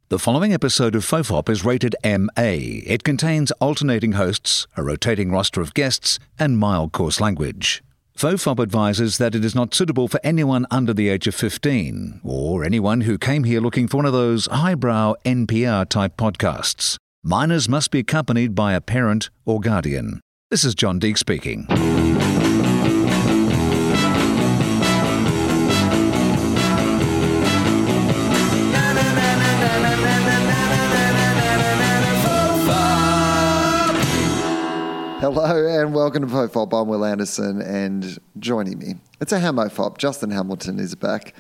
The following episode of Fofop is rated MA. It contains alternating hosts, a rotating roster of guests, and mild coarse language. Fofop advises that it is not suitable for anyone under the age of 15, or anyone who came here looking for one of those highbrow NPR-type podcasts. Minors must be accompanied by a parent or guardian. This is John Deek speaking. Hello and welcome to Fofop. I'm Will Anderson, and joining me, it's a Hamofop. Justin Hamilton is back.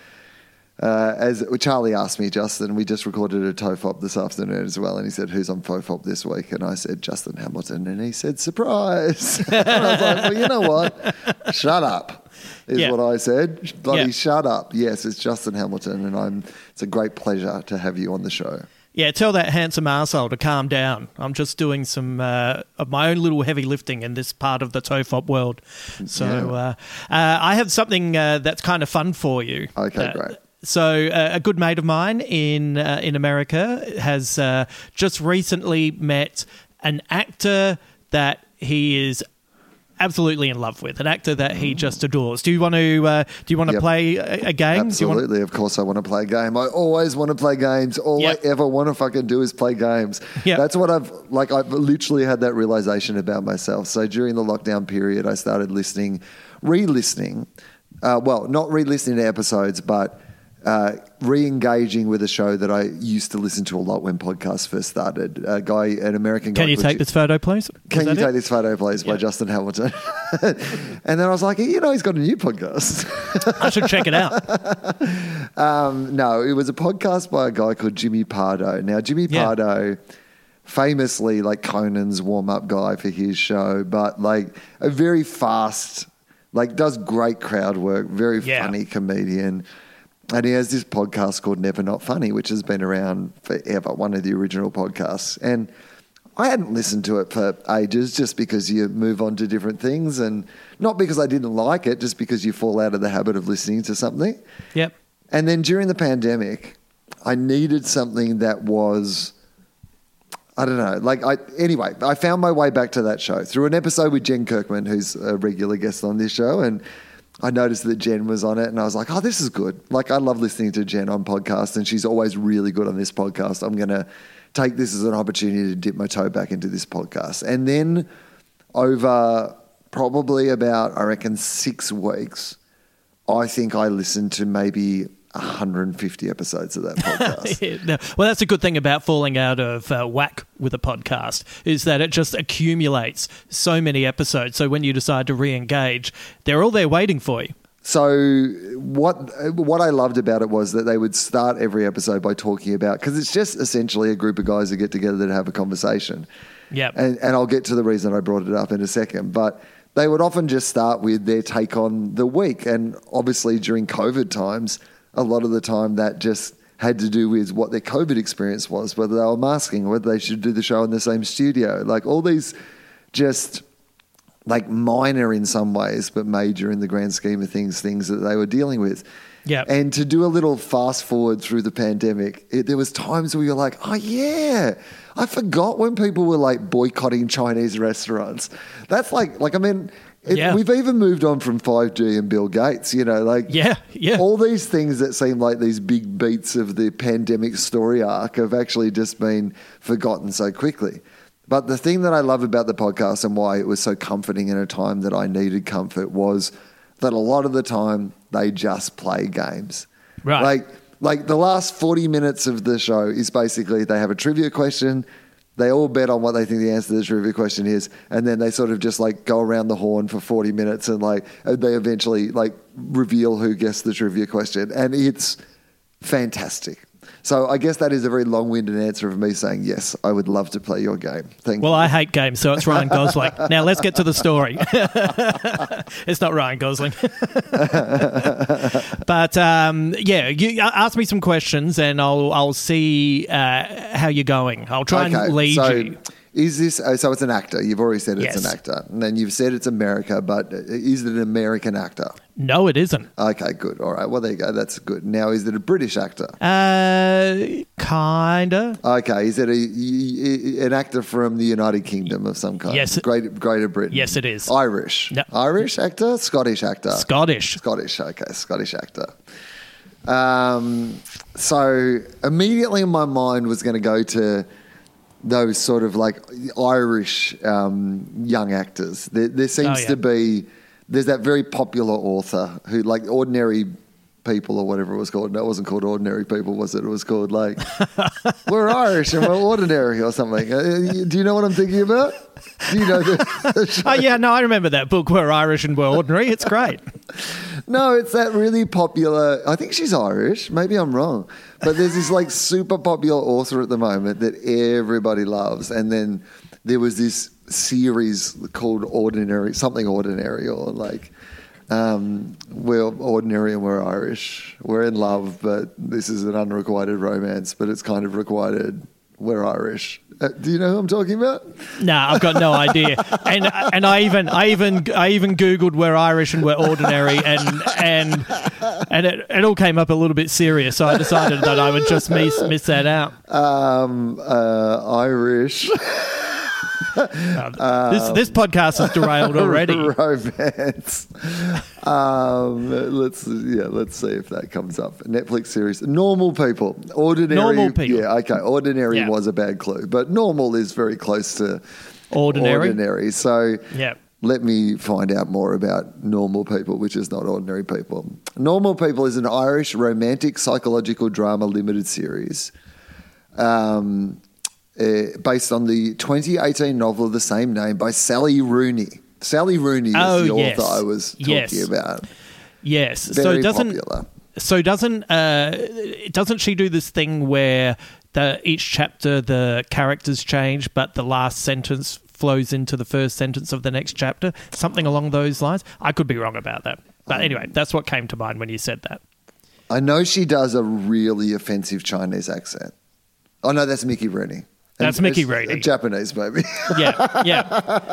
As Charlie asked me, Justin, we just recorded a Tofop this afternoon as well, and he said, "Who's on Fofop this week?" And I said, "Justin Hamilton," and he said, "Surprise!" And I was like, "Well, you know what? Shut up." Is what I said. Bloody shut up. Yes, it's Justin Hamilton, and it's a great pleasure to have you on the show. Yeah, tell that handsome arsehole to calm down. I'm just doing some of my own little heavy lifting in this part of the Tofop world. So I have something that's kind of fun for you. Okay, great. So a good mate of mine in America has just recently met an actor that he is absolutely in love with, an actor that he just adores. Do you want to play a game? Absolutely, of course I want to play a game. I always want to play games. All I ever want to fucking do is play games. That's what I've literally had that realization about myself. So during the lockdown period, I started re-listening. Not re-listening to episodes, but re-engaging with a show that I used to listen to a lot when podcasts first started. An American guy. Can you take this photo, please? Can you take this photo, please, by Justin Hamilton? And then I was like, he's got a new podcast. I should check it out. No, it was a podcast by a guy called Jimmy Pardo. Now, Jimmy Pardo, famously like Conan's warm-up guy for his show, but like a very fast, does great crowd work, very funny comedian. And he has this podcast called Never Not Funny, which has been around forever, one of the original podcasts. And I hadn't listened to it for ages just because you move on to different things, and not because I didn't like it, just because you fall out of the habit of listening to something. Yep. And then during the pandemic, I needed something that was, I don't know, anyway, I found my way back to that show through an episode with Jen Kirkman, who's a regular guest on this show, and I noticed that Jen was on it, and I was like, oh, this is good. I love listening to Jen on podcasts, and she's always really good on this podcast. I'm going to take this as an opportunity to dip my toe back into this podcast. And then over probably about, I reckon, 6 weeks, I think I listened to maybe 150 episodes of that podcast. Well, that's a good thing about falling out of whack with a podcast, is that it just accumulates so many episodes. So when you decide to re-engage, they're all there waiting for you. So what I loved about it was that they would start every episode by talking about, because it's just essentially a group of guys who get together to have a conversation. Yeah. And I'll get to the reason I brought it up in a second, but they would often just start with their take on the week. And obviously during COVID times, a lot of the time that just had to do with what their COVID experience was, whether they were masking, whether they should do the show in the same studio, all these just minor in some ways, but major in the grand scheme of things that they were dealing with. Yeah. And to do a little fast forward through the pandemic, there was times where you're like, oh yeah, I forgot when people were boycotting Chinese restaurants. That's we've even moved on from 5G and Bill Gates, all these things that seem like these big beats of the pandemic story arc have actually just been forgotten so quickly. But the thing that I love about the podcast and why it was so comforting in a time that I needed comfort was that a lot of the time they just play games. Right. Like the last 40 minutes of the show is basically they have a trivia question. They all bet on what they think the answer to the trivia question is, and then they sort of just go around the horn for 40 minutes and they eventually reveal who guessed the trivia question, and it's fantastic. So I guess that is a very long-winded answer of me saying, yes, I would love to play your game. Thank you. Well, I hate games, so it's Ryan Gosling. Now let's get to the story. It's not Ryan Gosling. But you ask me some questions and I'll see how you're going. I'll try and lead you. Is this so? It's an actor. You've already said it's Yes. an actor, and then you've said it's America. But is it an American actor? No, it isn't. Okay, good. All right. Well, there you go. That's good. Now, is it a British actor? Kinda. Okay. Is it an actor from the United Kingdom of some kind? Yes. Greater Britain. Yes, it is. Irish. No. Irish actor. Scottish actor. Scottish. Scottish. Okay. Scottish actor. So immediately in my mind was going to go to those sort of like Irish young actors. There seems to be, there's that very popular author who, like, Ordinary People or whatever it was called. No, it wasn't called Ordinary People, was it? It was called like, we're Irish and we're ordinary or something. Do you know what I'm thinking about? Do you know the show? Oh, yeah, no, I remember that book, We're Irish and We're Ordinary. It's great. No, it's that really popular. I think she's Irish. Maybe I'm wrong. But there's this like super popular author at the moment that everybody loves. And then there was this series called Ordinary, something Ordinary, or like, we're ordinary and we're Irish. We're in love, but this is an unrequited romance, but it's kind of requited. We're Irish. Do you know who I'm talking about? Nah, I've got no idea. And I even Googled We're Irish and We're Ordinary, and it all came up a little bit serious. So I decided that I would just miss that out. Irish. This podcast is derailed already. Romance. Let's see if that comes up. Netflix series. Normal People. Ordinary. Normal People. Yeah, okay. Ordinary Yeah. was a bad clue, but normal is very close to Ordinary. So Yeah. let me find out more about Normal People, which is not Ordinary People. Normal People is an Irish romantic psychological drama limited series. Based on the 2018 novel of the same name by Sally Rooney. Sally Rooney is the author I was talking about. Yes. Very popular. So doesn't she do this thing where each chapter the characters change, but the last sentence flows into the first sentence of the next chapter? Something along those lines. I could be wrong about that. But anyway, that's what came to mind when you said that. I know she does a really offensive Chinese accent. Oh, no, that's Mickey Rooney. That's Mickey Rooney. Japanese, maybe. Yeah.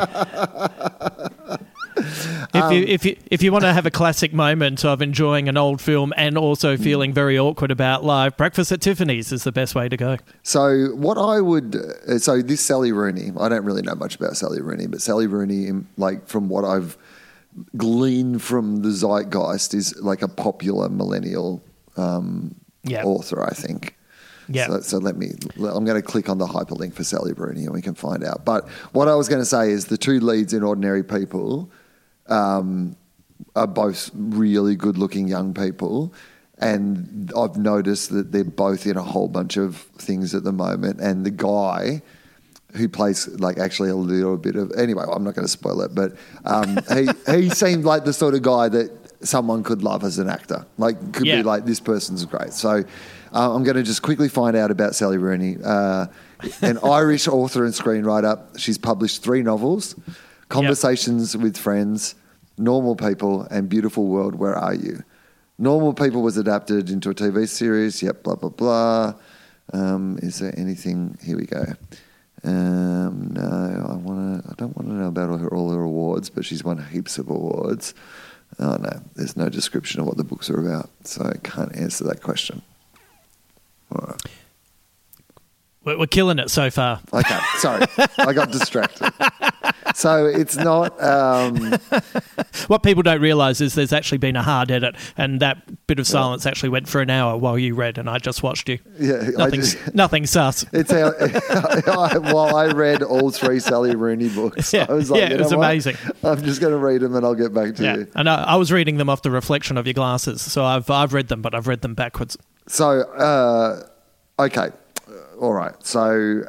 If you want to have a classic moment of enjoying an old film and also feeling very awkward about life, Breakfast at Tiffany's is the best way to go. So this Sally Rooney, I don't really know much about Sally Rooney, but Sally Rooney, like from what I've gleaned from the zeitgeist, is like a popular millennial author, I think. Yeah. So I'm going to click on the hyperlink for Sally Rooney and we can find out. But what I was going to say is the two leads in Ordinary People are both really good-looking young people, and I've noticed that they're both in a whole bunch of things at the moment. And the guy who plays like actually a little bit of, anyway, I'm not going to spoil it, but he seemed like the sort of guy that someone could love as an actor. Like could be like, this person's great. So I'm going to just quickly find out about Sally Rooney, an Irish author and screenwriter. She's published 3 novels, Conversations with Friends, Normal People, and Beautiful World, Where Are You? Normal People was adapted into a TV series. Yep, blah, blah, blah. Is there anything? Here we go. No, I don't want to know about all her awards, but she's won heaps of awards. Oh, no, there's no description of what the books are about, so I can't answer that question. All right. We're killing it so far. Okay, sorry. I got distracted. So it's not... What people don't realise is there's actually been a hard edit, and that bit of silence actually went for an hour while you read, and I just watched you. Yeah, nothing sus. It's how, while I read all 3 Sally Rooney books, I was like, it was amazing. I'm just going to read them and I'll get back to you. And I was reading them off the reflection of your glasses, so I've read them, but I've read them backwards. So, okay. All right. So,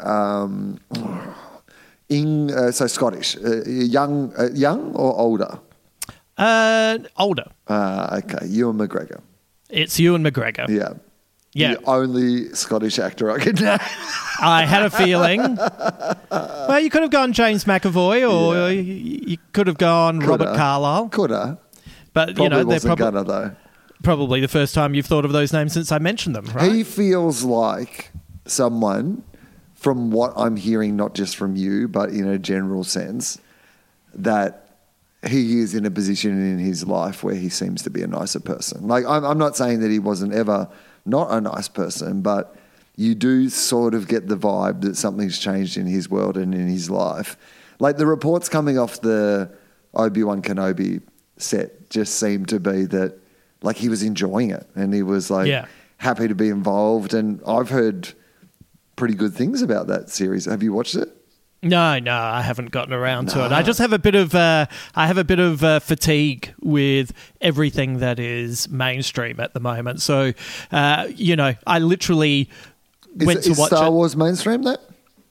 Scottish, young or older? Older. Okay, Ewan McGregor. It's Ewan McGregor. Yeah. Yeah. The only Scottish actor I could name. I had a feeling. Well, you could have gone James McAvoy, or you could have gone Robert Carlyle. Could have. But probably they're wasn't gonna though. Probably the first time you've thought of those names since I mentioned them, right? He feels like someone from what I'm hearing, not just from you, but in a general sense, that he is in a position in his life where he seems to be a nicer person. Like, I'm not saying that he wasn't ever not a nice person, but you do sort of get the vibe that something's changed in his world and in his life. Like, the reports coming off the Obi-Wan Kenobi set just seemed to be that, like, he was enjoying it and he was, like, happy to be involved. And I've heard pretty good things about that series. Have you watched it? No, I haven't gotten around to it. I just have a bit of fatigue with everything that is mainstream at the moment. So, I literally went to watch Star Wars mainstream, though?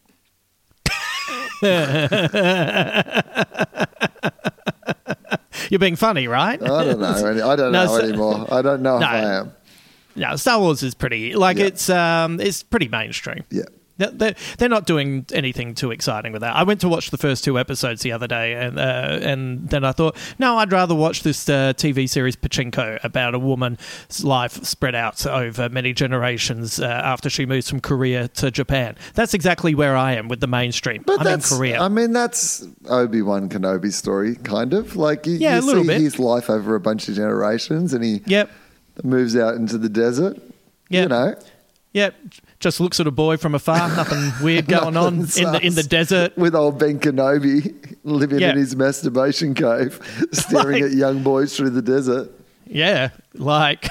You're being funny, right? I don't know. I don't know anymore. I don't know if I am. No, Star Wars is pretty it's pretty mainstream. Yeah. They're not doing anything too exciting with that. I went to watch the first 2 episodes the other day, and then I thought, no, I'd rather watch this TV series Pachinko about a woman's life spread out over many generations after she moves from Korea to Japan. That's exactly where I am with the mainstream. But I'm in Korea. I mean, that's Obi-Wan Kenobi's story, kind of. Like, you a little see bit. his life over a bunch of generations, and he moves out into the desert. Yep. You know? Yep. Just looks at a boy from afar, nothing weird going on in the desert. With old Ben Kenobi living in his masturbation cave, staring at young boys through the desert. Yeah, like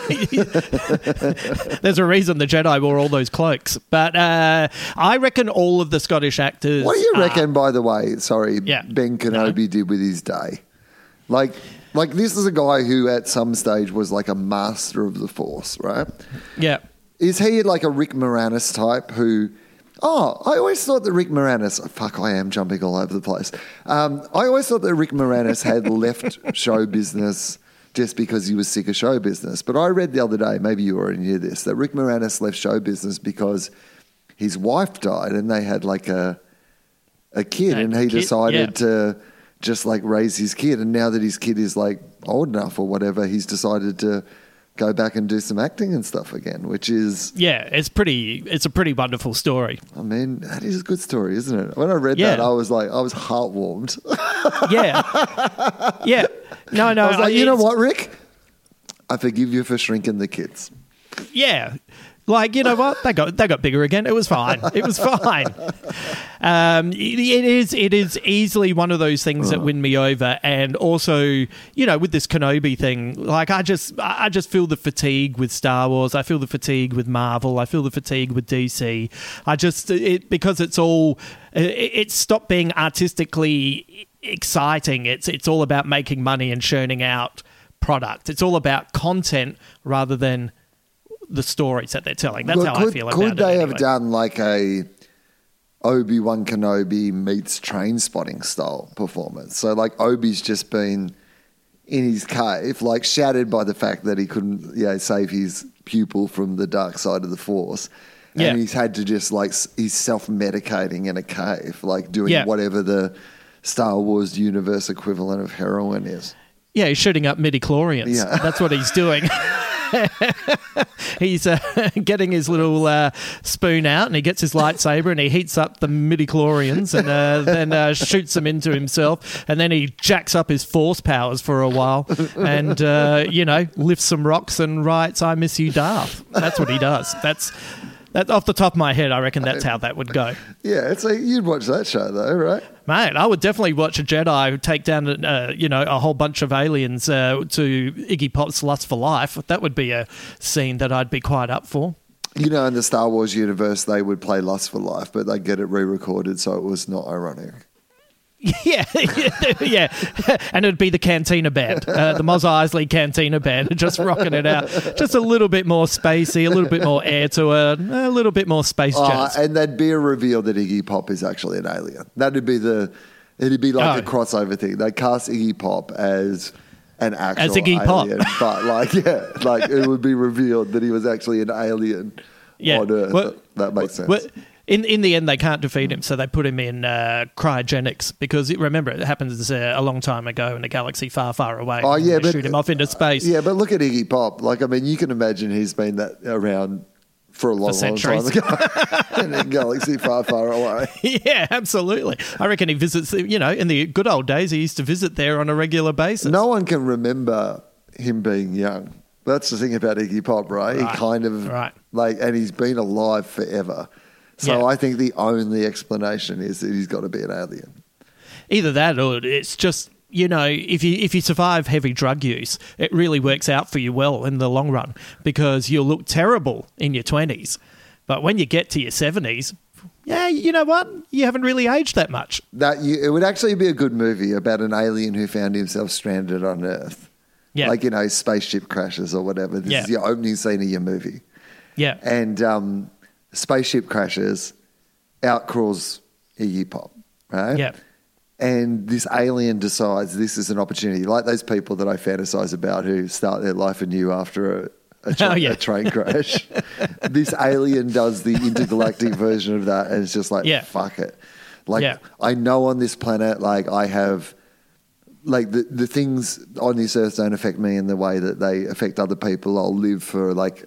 there's a reason the Jedi wore all those cloaks. But I reckon all of the Scottish actors... What do you reckon, by the way, Ben Kenobi did with his day? Like this is a guy who at some stage was like a master of the Force, right? Yeah. Is he like a Rick Moranis type who... Oh, I always thought that Rick Moranis... Fuck, I am jumping all over the place. I always thought that Rick Moranis had left show business just because he was sick of show business. But I read the other day, maybe you already knew this, that Rick Moranis left show business because his wife died and they had like a kid, and he decided to just like raise his kid. And now that his kid is like old enough or whatever, he's decided to go back and do some acting and stuff again, which is... Yeah, it's a pretty wonderful story. I mean, that is a good story, isn't it? When I read that, I was heartwarmed. Yeah. No. I was like, you know what, Rick? I forgive you for shrinking the kids. Yeah. Like, you know what? They got bigger again. It was fine. It was fine. It is easily one of those things that win me over. And also, you know, with this Kenobi thing, like I just feel the fatigue with Star Wars. I feel the fatigue with Marvel. I feel the fatigue with DC. Because it's stopped being artistically exciting. It's all about making money and churning out product. It's all about content rather than the stories that they're telling. That's how I feel about it. Could they have done like a Obi-Wan Kenobi meets Trainspotting style performance? So like Obi's just been in his cave, like shattered by the fact that he couldn't save his pupil from the dark side of the Force. And he's had to just like, he's self-medicating in a cave, like doing whatever the Star Wars universe equivalent of heroin is. Yeah, he's shooting up midi-chlorians. Yeah. That's what he's doing. He's getting his little spoon out and he gets his lightsaber and he heats up the midi-chlorians and then shoots them into himself, and then he jacks up his force powers for a while and lifts some rocks and writes "I miss you, Darth." That's what he does. That's off the top of my head. I reckon that's how that would go. Yeah, it's like you'd watch that show though, right? Mate, I would definitely watch a Jedi take down, a whole bunch of aliens to Iggy Pop's Lust for Life. That would be a scene that I'd be quite up for. You know, in the Star Wars universe, they would play Lust for Life, but they get it re-recorded, so it was not ironic. Yeah. And it'd be the Cantina Band, the Mos Eisley Cantina Band, just rocking it out. Just a little bit more spacey, a little bit more air to it, a little bit more space jazz. And there'd be a reveal that Iggy Pop is actually an alien. It'd be like a crossover thing. They cast Iggy Pop as an actual Iggy alien, Pop. but it would be revealed that he was actually an alien on Earth. That makes sense. In the end, they can't defeat him, so they put him in cryogenics because, remember, it happens a long time ago in a galaxy far, far away. Oh, yeah, shoot him off into space. Yeah, but look at Iggy Pop. Like, I mean, you can imagine he's been around for a long time centuries. ago in a galaxy far, far away. Yeah, absolutely. I reckon he visits, in the good old days, he used to visit there on a regular basis. No one can remember him being young. That's the thing about Iggy Pop, right? He kind of and he's been alive forever. So I think the only explanation is that he's got to be an alien. Either that or it's just, if you survive heavy drug use, it really works out for you well in the long run because you'll look terrible in your 20s. But when you get to your 70s, you know what? You haven't really aged that much. It would actually be a good movie about an alien who found himself stranded on Earth. Yeah. Like, spaceship crashes or whatever. This is your opening scene of your movie. Yeah. And spaceship crashes, out crawls Iggy Pop, right? Yeah. And this alien decides this is an opportunity, like those people that I fantasize about who start their life anew after a train crash. This alien does the intergalactic version of that, and it's just like, fuck it. Like, I know on this planet, like, I have, like, the things on this earth don't affect me in the way that they affect other people. I'll live for, like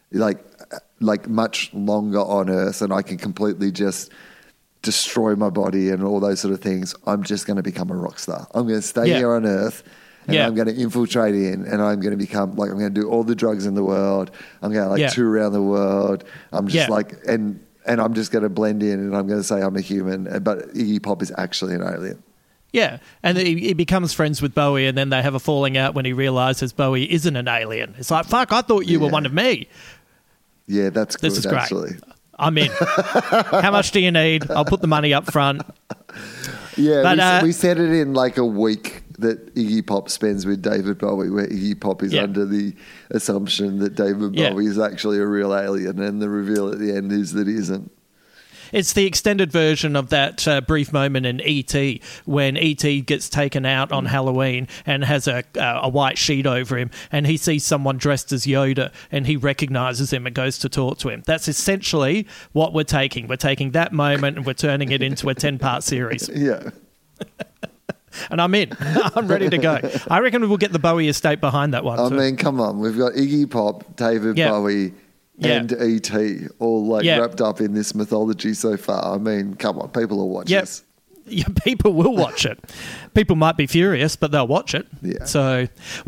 much longer on earth, and I can completely just destroy my body and all those sort of things. I'm just going to become a rock star. I'm going to stay here on earth and I'm going to infiltrate in and I'm going to become like, I'm going to do all the drugs in the world. I'm going to tour around the world. I'm just and I'm just going to blend in and I'm going to say I'm a human. But Iggy Pop is actually an alien. Yeah, and he becomes friends with Bowie and then they have a falling out when he realises Bowie isn't an alien. It's like, fuck, I thought you were one of me. Yeah, that's good, this is great. Actually. I'm in. How much do you need? I'll put the money up front. Yeah, but, we set it in like a week that Iggy Pop spends with David Bowie, where Iggy Pop is under the assumption that David Bowie is actually a real alien, and the reveal at the end is that he isn't. It's the extended version of that brief moment in E.T. when E.T. gets taken out on Halloween and has a white sheet over him and he sees someone dressed as Yoda and he recognises him and goes to talk to him. That's essentially what we're taking. We're taking that moment and we're turning it into a 10-part series. Yeah. And I'm in. I'm ready to go. I reckon we'll get the Bowie estate behind that one. I mean, come on. We've got Iggy Pop, David Bowie, and E.T. all wrapped up in this mythology so far. I mean, come on, people will watch this. Yeah, people will watch it. People might be furious, but they'll watch it. Yeah. So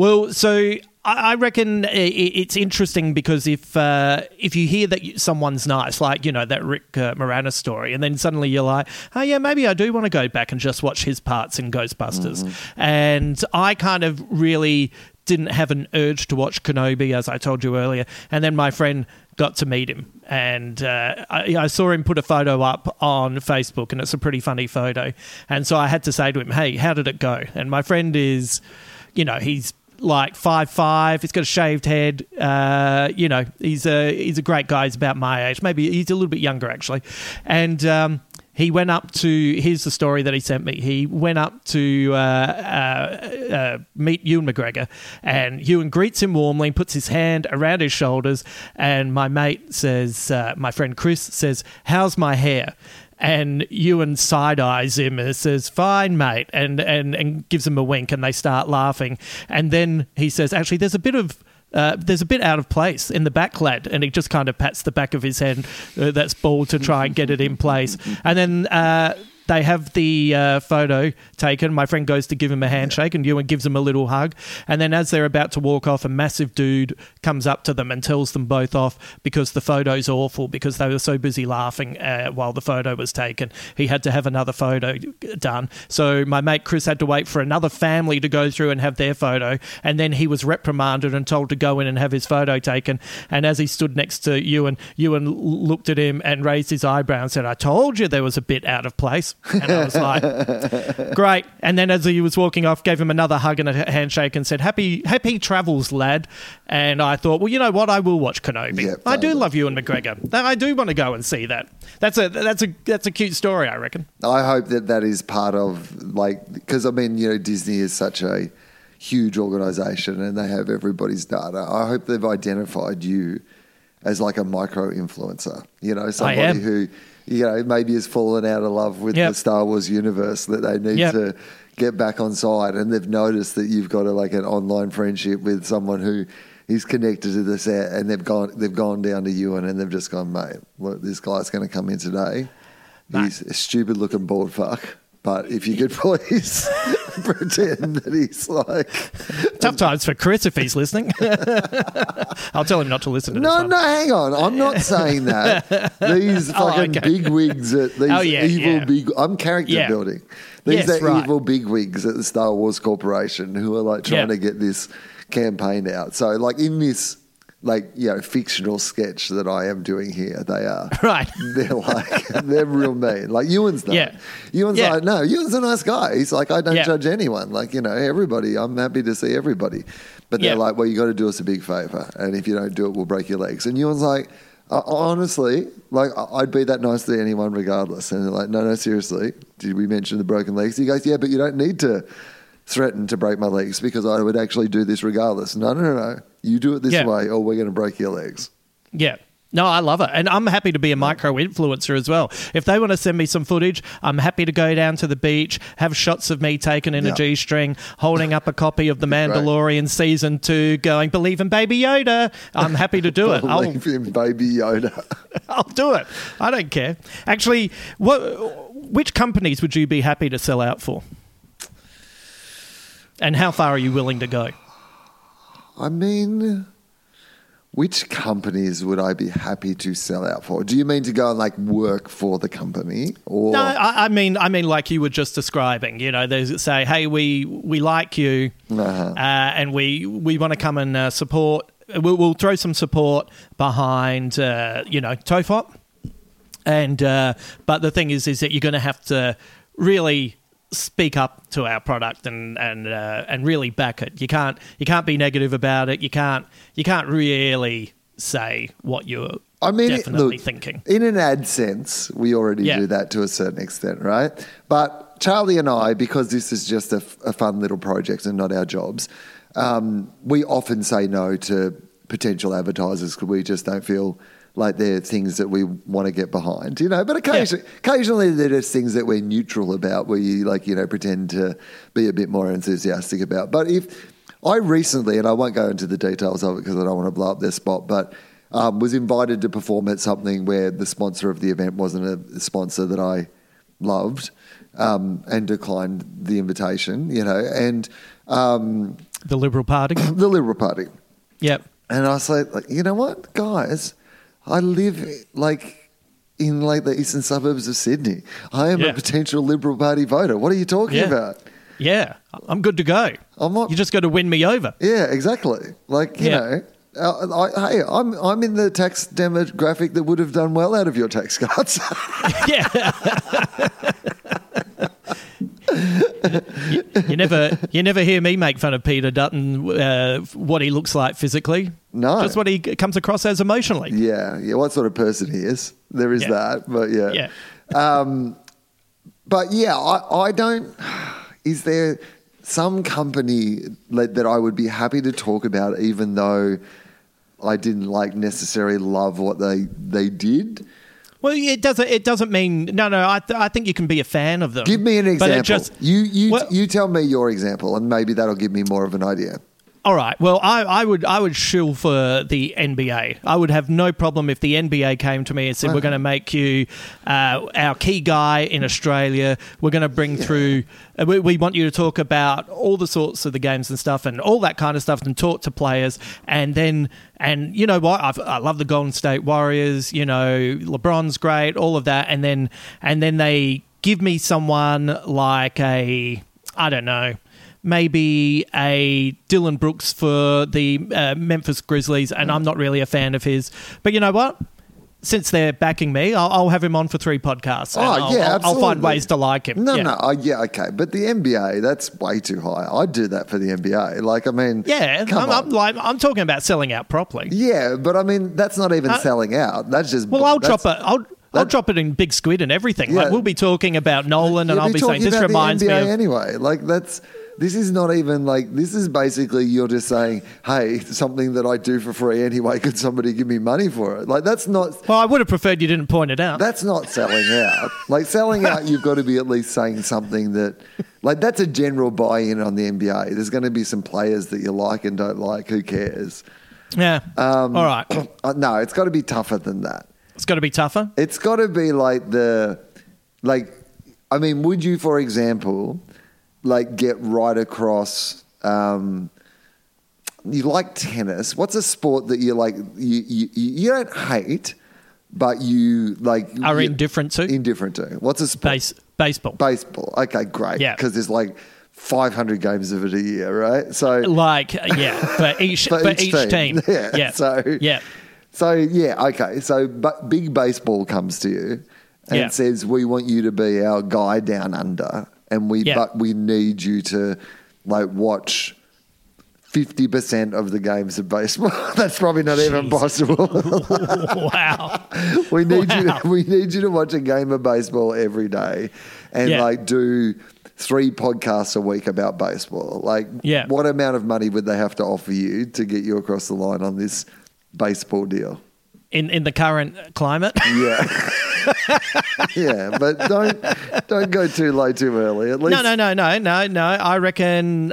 I reckon it's interesting because if you hear that someone's nice, like, that Rick Moranis story, and then suddenly you're like, oh yeah, maybe I do want to go back and just watch his parts in Ghostbusters. Mm-hmm. And I kind of really didn't have an urge to watch Kenobi, as I told you earlier. And then my friend got to meet him. And I saw him put a photo up on Facebook, and it's a pretty funny photo. And so I had to say to him, hey, how did it go? And my friend is, he's like 5'5", he's got a shaved head. He's a great guy. He's about my age. Maybe he's a little bit younger, actually. And he went up to, here's the story that he sent me. He went up to meet Ewan McGregor, and Ewan greets him warmly, puts his hand around his shoulders, and my mate says, my friend Chris says, how's my hair? And Ewan side-eyes him and says, fine, mate, and gives him a wink, and they start laughing. And then he says, actually, there's a bit out of place in the back, lad. And he just kind of pats the back of his head that's bald to try and get it in place. And then they have the photo taken. My friend goes to give him a handshake and Ewan gives him a little hug. And then as they're about to walk off, a massive dude comes up to them and tells them both off because the photo's awful, because they were so busy laughing while the photo was taken. He had to have another photo done. So my mate Chris had to wait for another family to go through and have their photo. And then he was reprimanded and told to go in and have his photo taken. And as he stood next to Ewan looked at him and raised his eyebrow and said, I told you there was a bit out of place. And I was like, great. And then as he was walking off, gave him another hug and a handshake and said, happy travels, lad. And I thought, well, you know what? I will watch Kenobi. Yep, I do love Ewan McGregor. I do want to go and see that. That's a cute story, I reckon. I hope that is part of, because, I mean, Disney is such a huge organisation and they have everybody's data. I hope they've identified you as like a micro-influencer, somebody who... maybe has fallen out of love with the Star Wars universe, that they need to get back on side, and they've noticed that you've got an online friendship with someone who he's connected to the set, and they've gone down to Ewan, and they've just gone, mate, look, this guy's going to come in today. He's a stupid looking bald fuck. But if you could please pretend that he's like... Tough times for Chris if he's listening. I'll tell him not to listen to this one. No, hang on. I'm not saying that. These fucking big wigs at these big... I'm character building. These are evil big wigs at the Star Wars Corporation who are like trying to get this campaign out. So like in this... like, you know, fictional sketch that I am doing here, they are. Right. They're real mean. Like, Ewan's not. Yeah. Ewan's like, no, Ewan's a nice guy. He's like, I don't judge anyone. Like, you know, everybody, I'm happy to see everybody. But they're like, well, you got to do us a big favour. And if you don't do it, we'll break your legs. And Ewan's like, honestly, like, I'd be that nice to anyone regardless. And they're like, no, seriously. Did we mention the broken legs? He goes, yeah, but you don't need to threaten to break my legs because I would actually do this regardless. No. You do it this way or we're going to break your legs. Yeah. No, I love it. And I'm happy to be a micro-influencer as well. If they want to send me some footage, I'm happy to go down to the beach, have shots of me taken in a G-string, holding up a copy of The Mandalorian Season 2, going, believe in Baby Yoda. I'm happy to do it. Believe in Baby Yoda. I'll do it. I don't care. Actually, which companies would you be happy to sell out for? And how far are you willing to go? I mean, which companies would I be happy to sell out for? Do you mean to go and like work for the company? Or no, I mean like you were just describing. You know, they say, hey, we like you, and we want to come and support. We'll throw some support behind, TOEFOP. And but the thing is that you're going to have to really speak up to our product and really back it. You can't be negative about it. You can't really say what you're definitely thinking. In an ad sense, we already do that to a certain extent, right? But Charlie and I, because this is just a fun little project and not our jobs, we often say no to potential advertisers because we just don't feel like they're things that we want to get behind, you know. But occasionally they're just things that we're neutral about, where you pretend to be a bit more enthusiastic about. But if I recently, and I won't go into the details of it because I don't want to blow up their spot, but was invited to perform at something where the sponsor of the event wasn't a sponsor that I loved, and declined the invitation, you know, and the Liberal Party. The Liberal Party. Yep. And I was like, you know what, guys? I live in the eastern suburbs of Sydney. I am a potential Liberal Party voter. What are you talking about? Yeah, I'm good to go. You just got to win me over. Yeah, exactly. Like, you know, I'm in the tax demographic that would have done well out of your tax cuts. Yeah. You never hear me make fun of Peter Dutton, what he looks like physically. No. Just what he comes across as emotionally. Yeah, what sort of person he is. There is that, but yeah. But yeah, I don't... Is there some company that I would be happy to talk about even though I didn't necessarily love what they did? Well, it doesn't mean no. I think you can be a fan of them. Give me an example. You tell me your example, and maybe that'll give me more of an idea. All right. Well, I would shill for the NBA. I would have no problem if the NBA came to me and said, we're going to make you our key guy in Australia. We're going to bring through... We want you to talk about all the sorts of the games and stuff and all that kind of stuff and talk to players. And you know what? I love the Golden State Warriors. You know, LeBron's great, all of that. And then they give me someone like I don't know, maybe a Dylan Brooks for the Memphis Grizzlies, and I'm not really a fan of his. But you know what? Since they're backing me, I'll have him on for 3 podcasts. I'll find ways to like him. Okay. But the NBA, that's way too high. I'd do that for the NBA. I'm talking about selling out properly. Yeah, but I mean, that's not even selling out. That's just... Well, I'll drop it in Big Squid and everything. Yeah. Like, we'll be talking about Nolan, and I'll be saying, this reminds me of... anyway. This is not even this is basically you're just saying, hey, something that I do for free anyway, could somebody give me money for it? That's not... Well, I would have preferred you didn't point it out. That's not selling out. Selling out, you've got to be at least saying something that... that's a general buy-in on the NBA. There's going to be some players that you like and don't like. Who cares? Yeah. All right. No, it's got to be tougher than that. It's got to be tougher. It's got to be would you, for example, get right across? You like tennis. What's a sport that you like? You don't hate, but you like are indifferent to. Indifferent to. What's a sport? Baseball. Baseball. Okay, great. Yeah. Because there's 500 games of it a year, right? So for each team. Yeah. Okay. So but big baseball comes to you and says, we want you to be our guy down under, and but we need you to watch 50% of the games of baseball. That's probably not even possible. Wow. We need you to watch a game of baseball every day and do 3 podcasts a week about baseball. What amount of money would they have to offer you to get you across the line on this baseball deal? In the current climate? Yeah. Yeah, but don't go too low too early. At least No. I reckon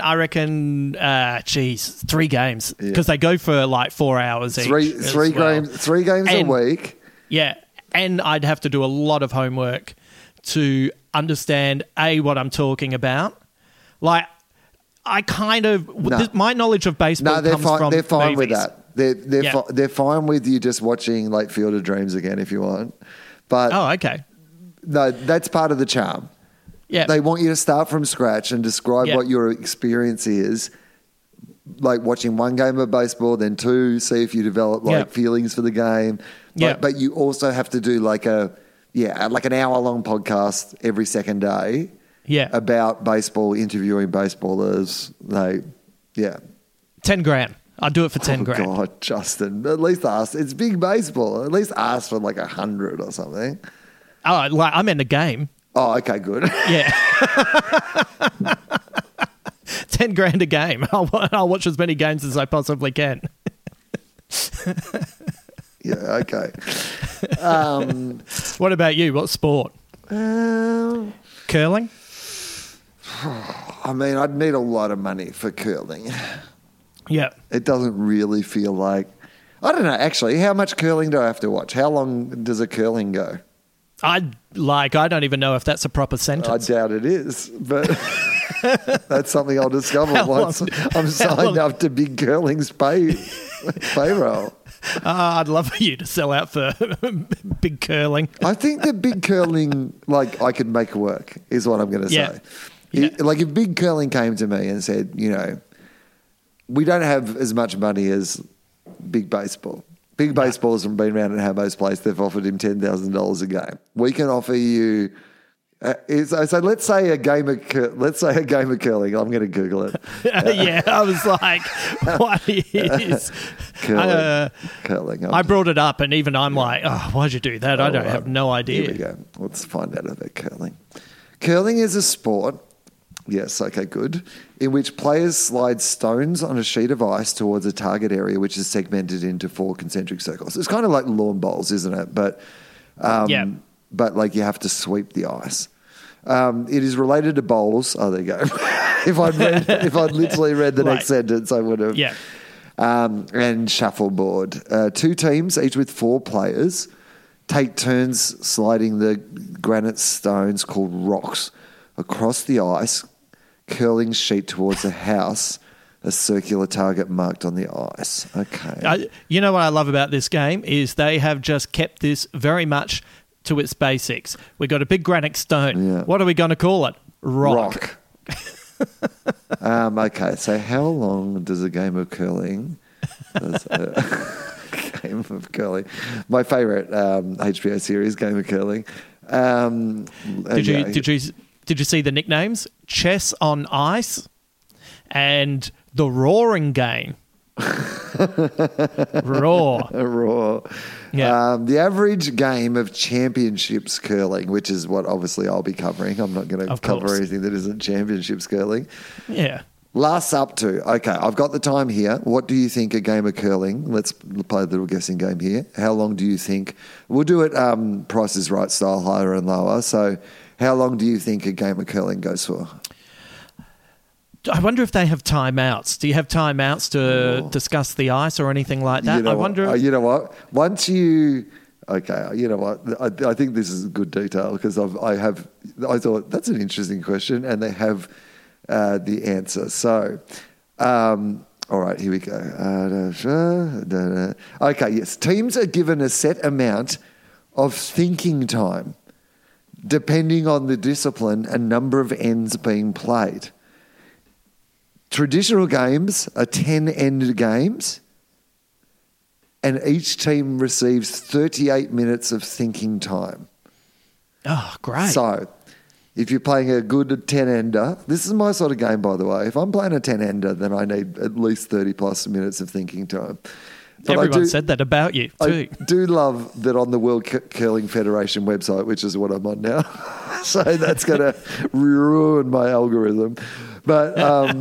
3 games because they go for 4 hours each. Three games a week. Yeah, and I'd have to do a lot of homework to understand what I'm talking about. My knowledge of baseball comes from they're fine movies. with that. They're fine with you just watching Field of Dreams again if you want. But okay. No, that's part of the charm. Yeah. They want you to start from scratch and describe what your experience is. Watching 1 game of baseball, then 2, see if you develop feelings for the game. But you also have to do an hour-long podcast every second day. Yeah. About baseball, interviewing baseballers. 10 grand. I'd do it for 10 grand. Oh, God, Justin. At least ask. It's big baseball. At least ask for 100 or something. Oh, I'm in the game. Oh, okay, good. Yeah. 10 grand a game. I'll watch as many games as I possibly can. Yeah, okay. What about you? What sport? Curling? I'd need a lot of money for curling. Yeah. It doesn't really feel like... I don't know, actually. How much curling do I have to watch? How long does a curling go? I don't even know if that's a proper sentence. I doubt it is, but that's something I'll discover once I'm signed up to Big Curling's payroll. I'd love for you to sell out for Big Curling. I think that Big Curling, I could make work, is what I'm going to say. Yeah. If Big Curling came to me and said, we don't have as much money as Big Baseball. Big Baseball's been around at Habo's place. They've offered him $10,000 a game. We can offer you. So let's say a game of curling. I'm going to Google it. I was like, what is curling? I brought it up, and even I'm like, why'd you do that? I don't have no idea. Here we go. Let's find out about curling. Curling is a sport. Yes, okay, good. In which players slide stones on a sheet of ice towards a target area, which is segmented into 4 concentric circles. It's kind of like lawn bowls, isn't it? But you have to sweep the ice. It is related to bowls. Oh, there you go. If I'd literally read the next sentence, I would have. Yeah. And shuffleboard. 2 teams, each with 4 players, take turns sliding the granite stones called rocks across the ice, curling sheet towards a house, a circular target marked on the ice. Okay. You know what I love about this game is they have just kept this very much to its basics. We got a big granite stone. Yeah. What are we going to call it? Rock. Okay, so how long does a game of curling... Game of curling. My favourite HBO series, Game of Curling. Did you see the nicknames? Chess on Ice and The Roaring Game. Roar. Yeah. The average game of championships curling, which is what obviously I'll be covering. I'm not going to cover anything that isn't championships curling. Yeah. Lasts up to, okay, I've got the time here. What do you think a game of curling? Let's play a little guessing game here. How long do you think? We'll do it Price is Right style, higher and lower. So how long do you think a game of curling goes for? I wonder if they have timeouts. Do you have timeouts to discuss the ice or anything like that? I wonder. You know what? Once you. Okay, you know what? I think this is good detail because I thought that's an interesting question, and they have the answer. So, all right, here we go. Okay, yes. Teams are given a set amount of thinking time, depending on the discipline and number of ends being played. Traditional games are 10-end games, and each team receives 38 minutes of thinking time. Oh, great. So, if you're playing a good 10-ender, this is my sort of game, by the way. If I'm playing a 10-ender, then I need at least 30-plus minutes of thinking time. But everyone said that about you, too. I do love that on the World Curling Federation website, which is what I'm on now. So that's going to ruin my algorithm. But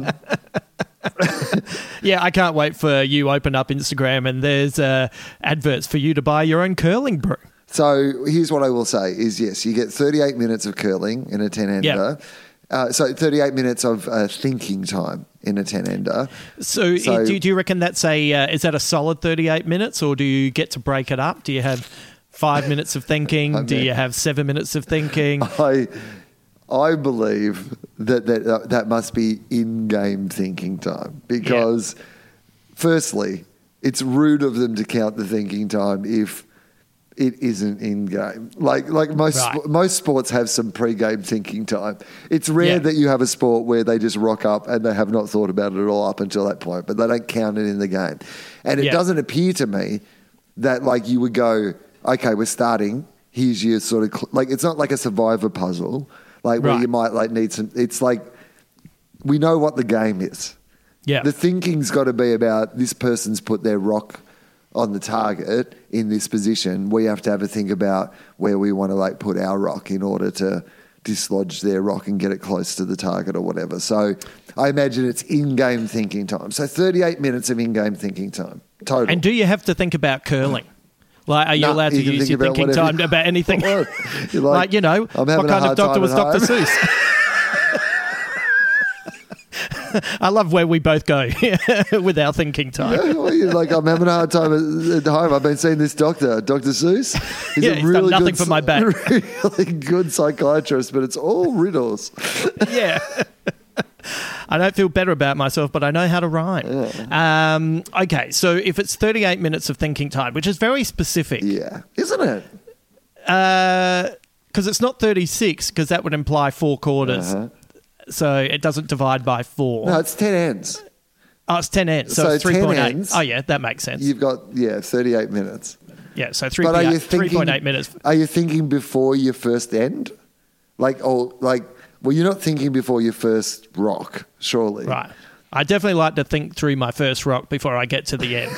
yeah, I can't wait for you open up Instagram and there's adverts for you to buy your own curling brew. So here's what I will say is, yes, you get 38 minutes of curling in a 10-ender. Yep. So 38 minutes of thinking time in a 10-ender. So do you reckon that's is that a solid 38 minutes, or do you get to break it up? Do you have 5 minutes of thinking? Do you have 7 minutes of thinking? I believe that must be in-game thinking time because, firstly, it's rude of them to count the thinking time if it isn't in-game. Like most sports have some pre-game thinking time. It's rare that you have a sport where they just rock up and they have not thought about it at all up until that point, but they don't count it in the game. And it doesn't appear to me that like you would go, okay, we're starting. Here's your sort of it's not like a survivor puzzle. Like where you might like need some. It's like we know what the game is. Yeah, the thinking's got to be about this person's put their rock on the target in this position. We have to have a think about where we want to like put our rock in order to dislodge their rock and get it close to the target or whatever. So I imagine it's in-game thinking time. So 38 minutes of in-game thinking time total. And do you have to think about curling? Like, are you allowed to use your thinking time about anything? Like, you know, what kind of doctor was Dr. Seuss? I love where we both go with our thinking time. Yeah, like, I'm having a hard time at home. I've been seeing this doctor, Dr. Seuss. He's a really done nothing for my back. Really good psychiatrist, but it's all riddles. Yeah. I don't feel better about myself, but I know how to rhyme. Yeah. Okay, so if it's 38 minutes of thinking time, which is very specific. Yeah, isn't it? Because it's not 36, because that would imply 4 quarters. Uh-huh. So it doesn't divide by 4. No, it's 10 ends. Oh, it's 10 ends. So it's 3.8. Oh, yeah, that makes sense. You've got, 38 minutes. Yeah, so 3.8 minutes. Are you thinking before your first end? Well, you're not thinking before your first rock, surely. Right. I definitely like to think through my first rock before I get to the end.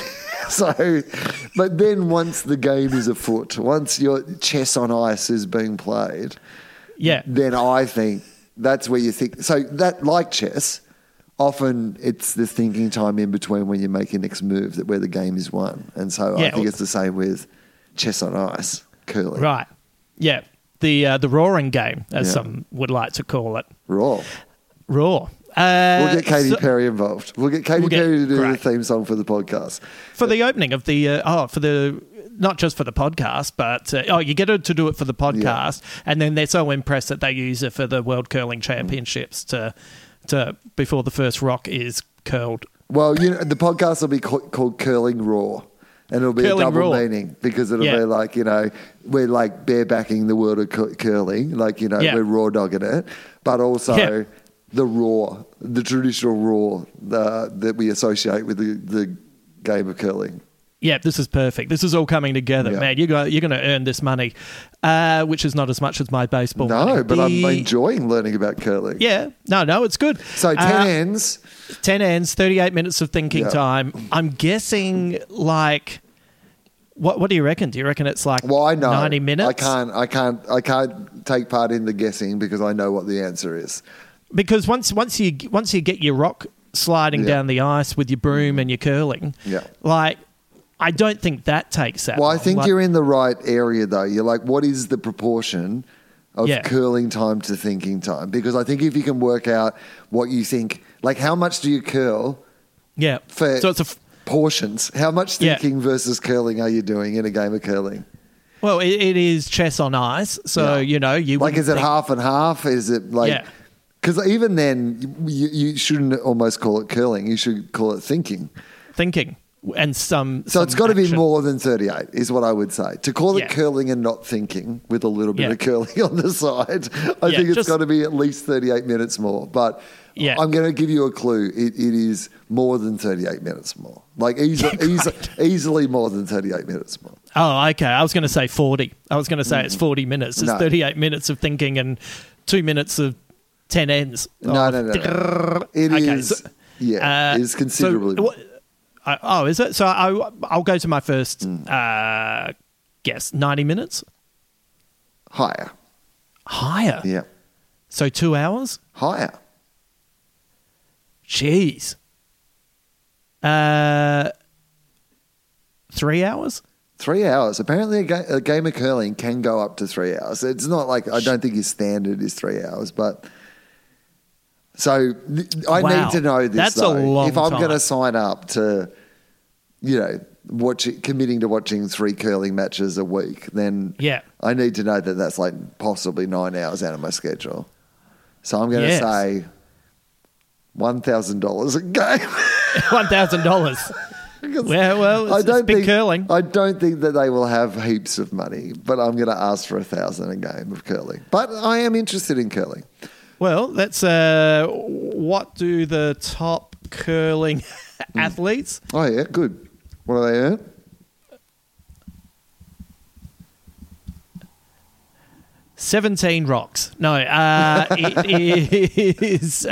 But then once the game is afoot, once your chess on ice is being played, then I think that's where you think. So that, like chess, often it's the thinking time in between when you make your next move where the game is won. And so I think it's the same with chess on ice, curling. Right. Yeah. The roaring game, as some would like to call it. Raw. We'll get Katy Perry involved. We'll get Katy Perry to do the theme song for the podcast. For the opening of not just for the podcast, but you get her to do it for the podcast, and then they're so impressed that they use it for the World Curling Championships to before the first rock is curled. Well, the podcast will be called Curling Raw. And it'll be curling a double meaning because it'll be like, we're like barebacking the world of curling, like, we're raw dogging it, but also the traditional raw that we associate with the game of curling. Yeah, this is perfect. This is all coming together, man. You're going to earn this money, which is not as much as my baseball money. No, but I'm enjoying learning about curling. Yeah. No, it's good. So 10 ends. 10 ends, 38 minutes of thinking time. I'm guessing like... What do you reckon? Do you reckon it's like 90 minutes? I can't take part in the guessing because I know what the answer is. Because once you get your rock sliding down the ice with your broom and your curling, like I don't think that takes that long. I think you're in the right area though. You're like, what is the proportion of curling time to thinking time? Because I think if you can work out what you think, Like, how much do you curl Yeah. for So it's a portions? How much Yeah. thinking versus curling are you doing in a game of curling? well, it is chess on ice. So, Yeah. you Like, wouldn't is it think- half and half? Is it like... Yeah. Because even then, you shouldn't almost call it curling. You should call it thinking. thinking and some. So it's got to be action. more than 38 is what I would say. To call it Yeah. curling and not thinking with a little bit Yeah. of curling on the side, I Yeah, think it's just- got to be at least 38 minutes more. But Yeah. I'm going to give you a clue. It is more than 38 minutes more. Like easily more than 38 minutes more. Oh, okay. I was going to say 40. I was going to say it's 40 minutes. It's No. 38 minutes of thinking and 2 minutes of 10 ends. No. It Okay, is, so- it is considerably more. Is it? So I'll go to my first Mm. guess. 90 minutes? Higher. Higher? Yeah. So 2 hours? Higher. Jeez. 3 hours? 3 hours. Apparently, a game of curling can go up to 3 hours. It's not like, I don't think his standard is 3 hours, but so I Wow. need to know this. That's a though. long If I'm time. going to sign up to, committing to watching 3 curling matches a week, then Yeah. I need to know that that's like possibly 9 hours out of my schedule. So I'm going to Yes. say $1,000 a game. $1,000. Because Well, it's big curling. I don't think that they will have heaps of money, but I'm going to ask for $1,000 a game of curling. But I am interested in curling. Well, that's what do the top curling athletes? Oh yeah, good. What do they earn? $17 rocks. No, it is.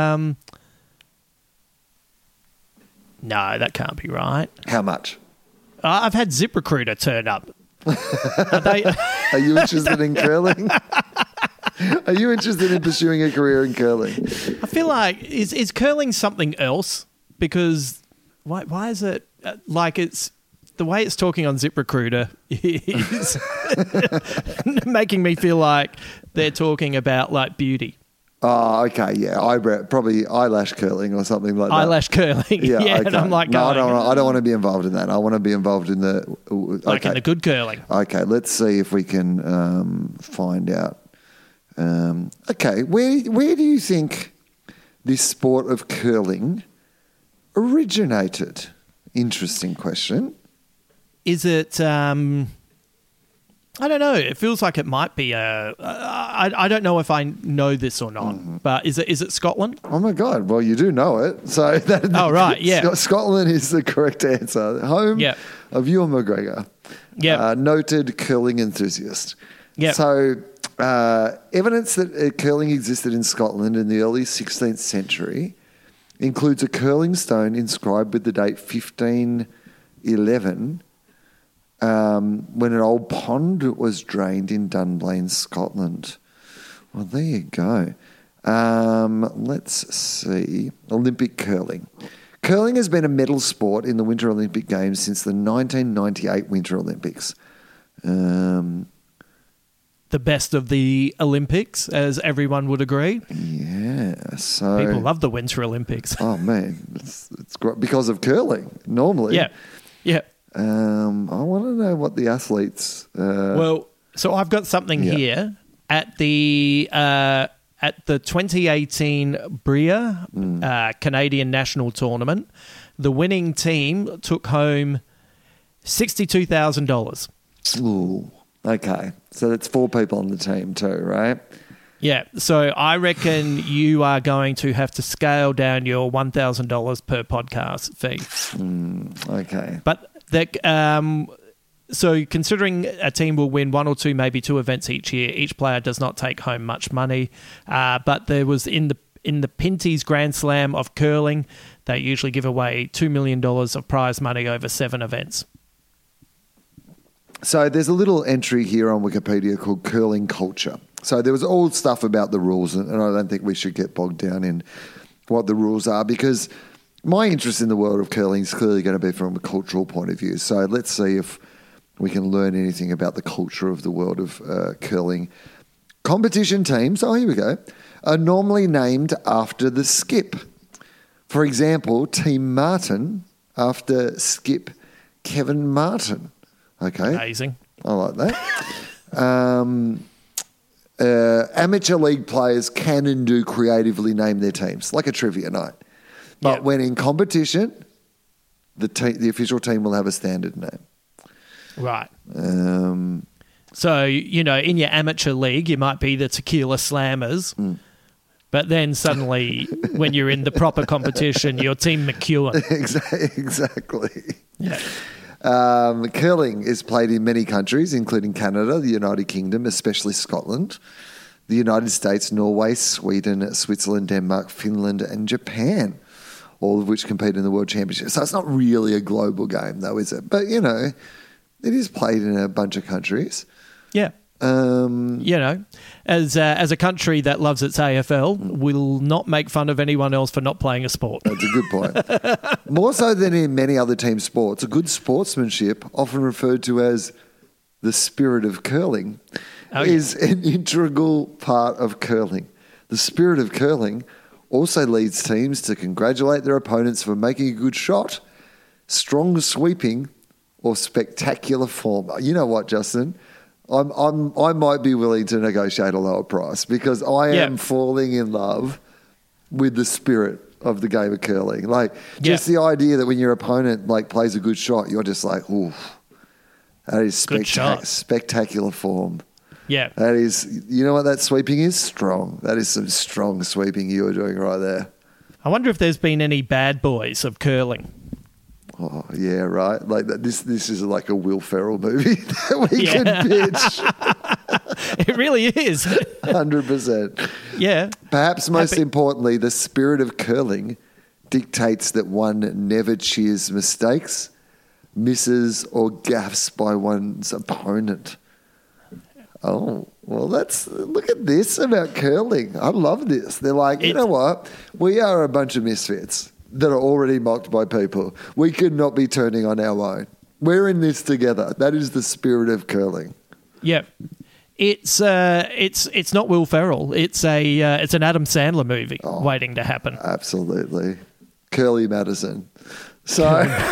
No, that can't be right. How much? I've had ZipRecruiter turn up. Are they? Are you interested in curling? Are you interested in pursuing a career in curling? I feel like is curling something else? Because why is it like it's the way it's talking on ZipRecruiter is making me feel like they're talking about like beauty. Oh, okay, yeah. Probably eyelash curling or something like that. Eyelash curling. Yeah, okay. and I'm like, no, going, I don't want to be involved in that. I want to be involved in the like in the good curling. Okay, let's see if we can find out. Okay, where do you think this sport of curling originated? Interesting question. Is it? I don't know. It feels like it might be I don't know if I know this or not, but is it Scotland? Oh my God! Well, you do know it. So Oh, right, yeah. Scotland is the correct answer. Home Yeah. of Ewan McGregor, Yeah. noted curling enthusiast. Yeah. So evidence that curling existed in Scotland in the early 16th century includes a curling stone inscribed with the date 1511. When an old pond was drained in Dunblane, Scotland. Well, there you go. Let's see. Olympic curling. Curling has been a medal sport in the Winter Olympic Games since the 1998 Winter Olympics. The best of the Olympics, as everyone would agree. Yeah, so... People love the Winter Olympics. Oh, man. It's great because of curling, normally. Yeah. Yeah. I want to know what the athletes... Well, so I've got something Yeah. here at the 2018 Bria Canadian National Tournament. The winning team took home $62,000. Ooh, okay. So that's 4 people on the team too, right? Yeah, so I reckon you are going to have to scale down your $1,000 per podcast fee. Okay. But so considering a team will win 1 or 2, maybe 2 events each year, each player does not take home much money. But there was in the Pinty's Grand Slam of curling, they usually give away $2 million of prize money over 7 events. So there's a little entry here on Wikipedia called curling culture. So there was all stuff about the rules, and I don't think we should get bogged down in what the rules are because my interest in the world of curling is clearly going to be from a cultural point of view. So let's see if we can learn anything about the culture of the world of curling. Competition teams, here we go, are normally named after the skip. For example, Team Martin after skip Kevin Martin. Okay. Amazing. I like that. Amateur league players can and do creatively name their teams, like a trivia night. But when in competition, the official team will have a standard name. Right. So, in your amateur league, you might be the Tequila Slammers, but then suddenly when you're in the proper competition, you're Team McEwen. Exactly. Yeah. Curling is played in many countries, including Canada, the United Kingdom, especially Scotland, the United States, Norway, Sweden, Switzerland, Denmark, Finland, and Japan, all of which compete in the World Championship. So it's not really a global game, though, is it? But, it is played in a bunch of countries. Yeah. As a country that loves its AFL, will not make fun of anyone else for not playing a sport. That's a good point. More so than in many other team sports, a good sportsmanship, often referred to as the spirit of curling, is an integral part of curling. The spirit of curling also leads teams to congratulate their opponents for making a good shot, strong sweeping, or spectacular form. You know what, Justin? I might be willing to negotiate a lower price because I am falling in love with the spirit of the game of curling. Like, just the idea that when your opponent plays a good shot, you're just like, ooh, that is spectacular form. Yeah. That is, you know what that sweeping is? Strong. That is some strong sweeping you are doing right there. I wonder if there's been any bad boys of curling. Oh, yeah, right. Like this is like a Will Ferrell movie that we can pitch. It really is. 100%. Yeah. Perhaps most importantly, the spirit of curling dictates that one never cheers mistakes, misses, or gaffes by one's opponent. Oh, well, look at this about curling. I love this. They're like, you know what? We are a bunch of misfits that are already mocked by people. We could not be turning on our own. We're in this together. That is the spirit of curling. Yeah. It's not Will Ferrell. It's an Adam Sandler movie waiting to happen. Absolutely. Curly Madison. So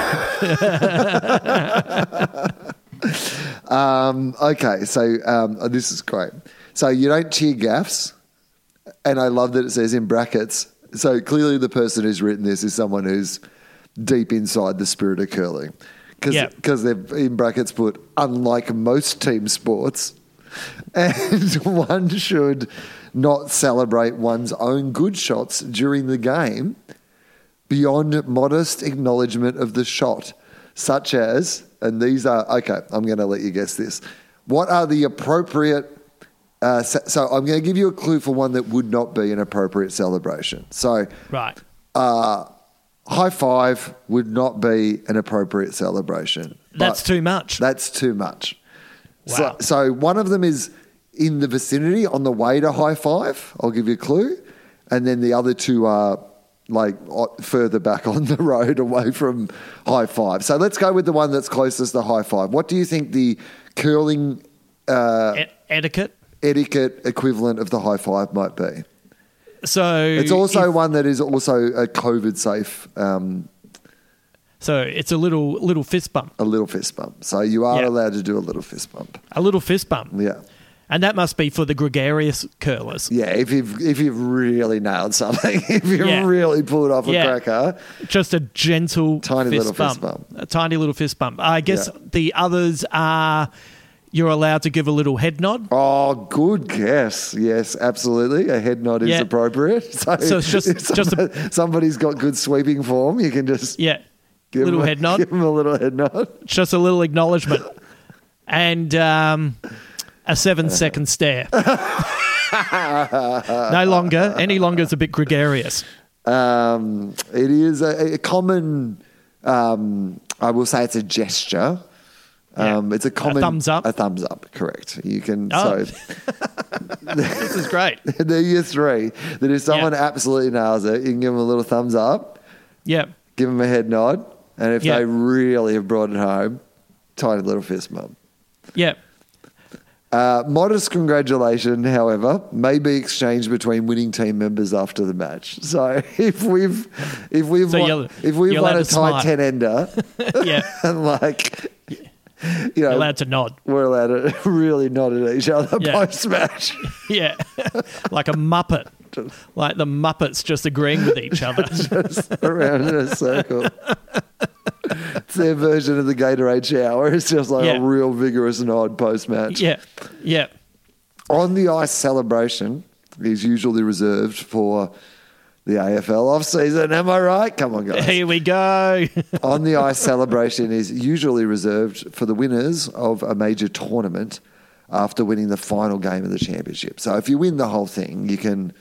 okay, so this is great. So you don't cheer gaffes, and I love that it says in brackets. So clearly the person who's written this is someone who's deep inside the spirit of curling. Because they've, in brackets, put, unlike most team sports, and one should not celebrate one's own good shots during the game beyond modest acknowledgement of the shot, such as, and these are, okay, I'm going to let you guess this. What are the appropriate... So I'm going to give you a clue for one that would not be an appropriate celebration. So, right, high five would not be an appropriate celebration. That's too much. That's too much. Wow. So one of them is in the vicinity on the way to high five. I'll give you a clue, and then the other two are further back on the road away from high five. So let's go with the one that's closest to high five. What do you think the curling etiquette equivalent of the high five might be? So it's also one that is also a COVID safe. So it's a little fist bump. A little fist bump. So you are allowed to do a little fist bump. A little fist bump. Yeah. And that must be for the gregarious curlers. Yeah, if you've really nailed something, if you've really pulled off a cracker. Just a gentle tiny little fist bump. A tiny little fist bump. I guess the others are... You're allowed to give a little head nod. Oh, good guess. Yes, absolutely. A head nod is appropriate. So it's just somebody's got good sweeping form, you can just head nod. Give them a little head nod. Just a little acknowledgement. And a 7-second stare. Any longer it's a bit gregarious. It is a common, I will say it's a gesture. It's a common... A thumbs up? A thumbs up, correct. You can... Oh. So, this is great. There are your three. That if someone absolutely nails it, you can give them a little thumbs up. Yeah. Give them a head nod. And if they really have brought it home, tiny little fist bump. Yeah. Modest congratulation, however, may be exchanged between winning team members after the match. So if we've won a tight 10-ender, Yeah. and like, You're allowed to nod. we're allowed to really nod at each other Yeah. post-match. Yeah. Like a Muppet. Like the Muppets just agreeing with each other. Just around in a circle. It's their version of the Gatorade shower. It's just like Yeah. a real vigorous nod post-match. Yeah. Yeah. On the ice celebration is usually reserved for the AFL off-season. Am I right? Come on, guys. Here we go. On the ice celebration is usually reserved for the winners of a major tournament after winning the final game of the championship. So if you win the whole thing, you can,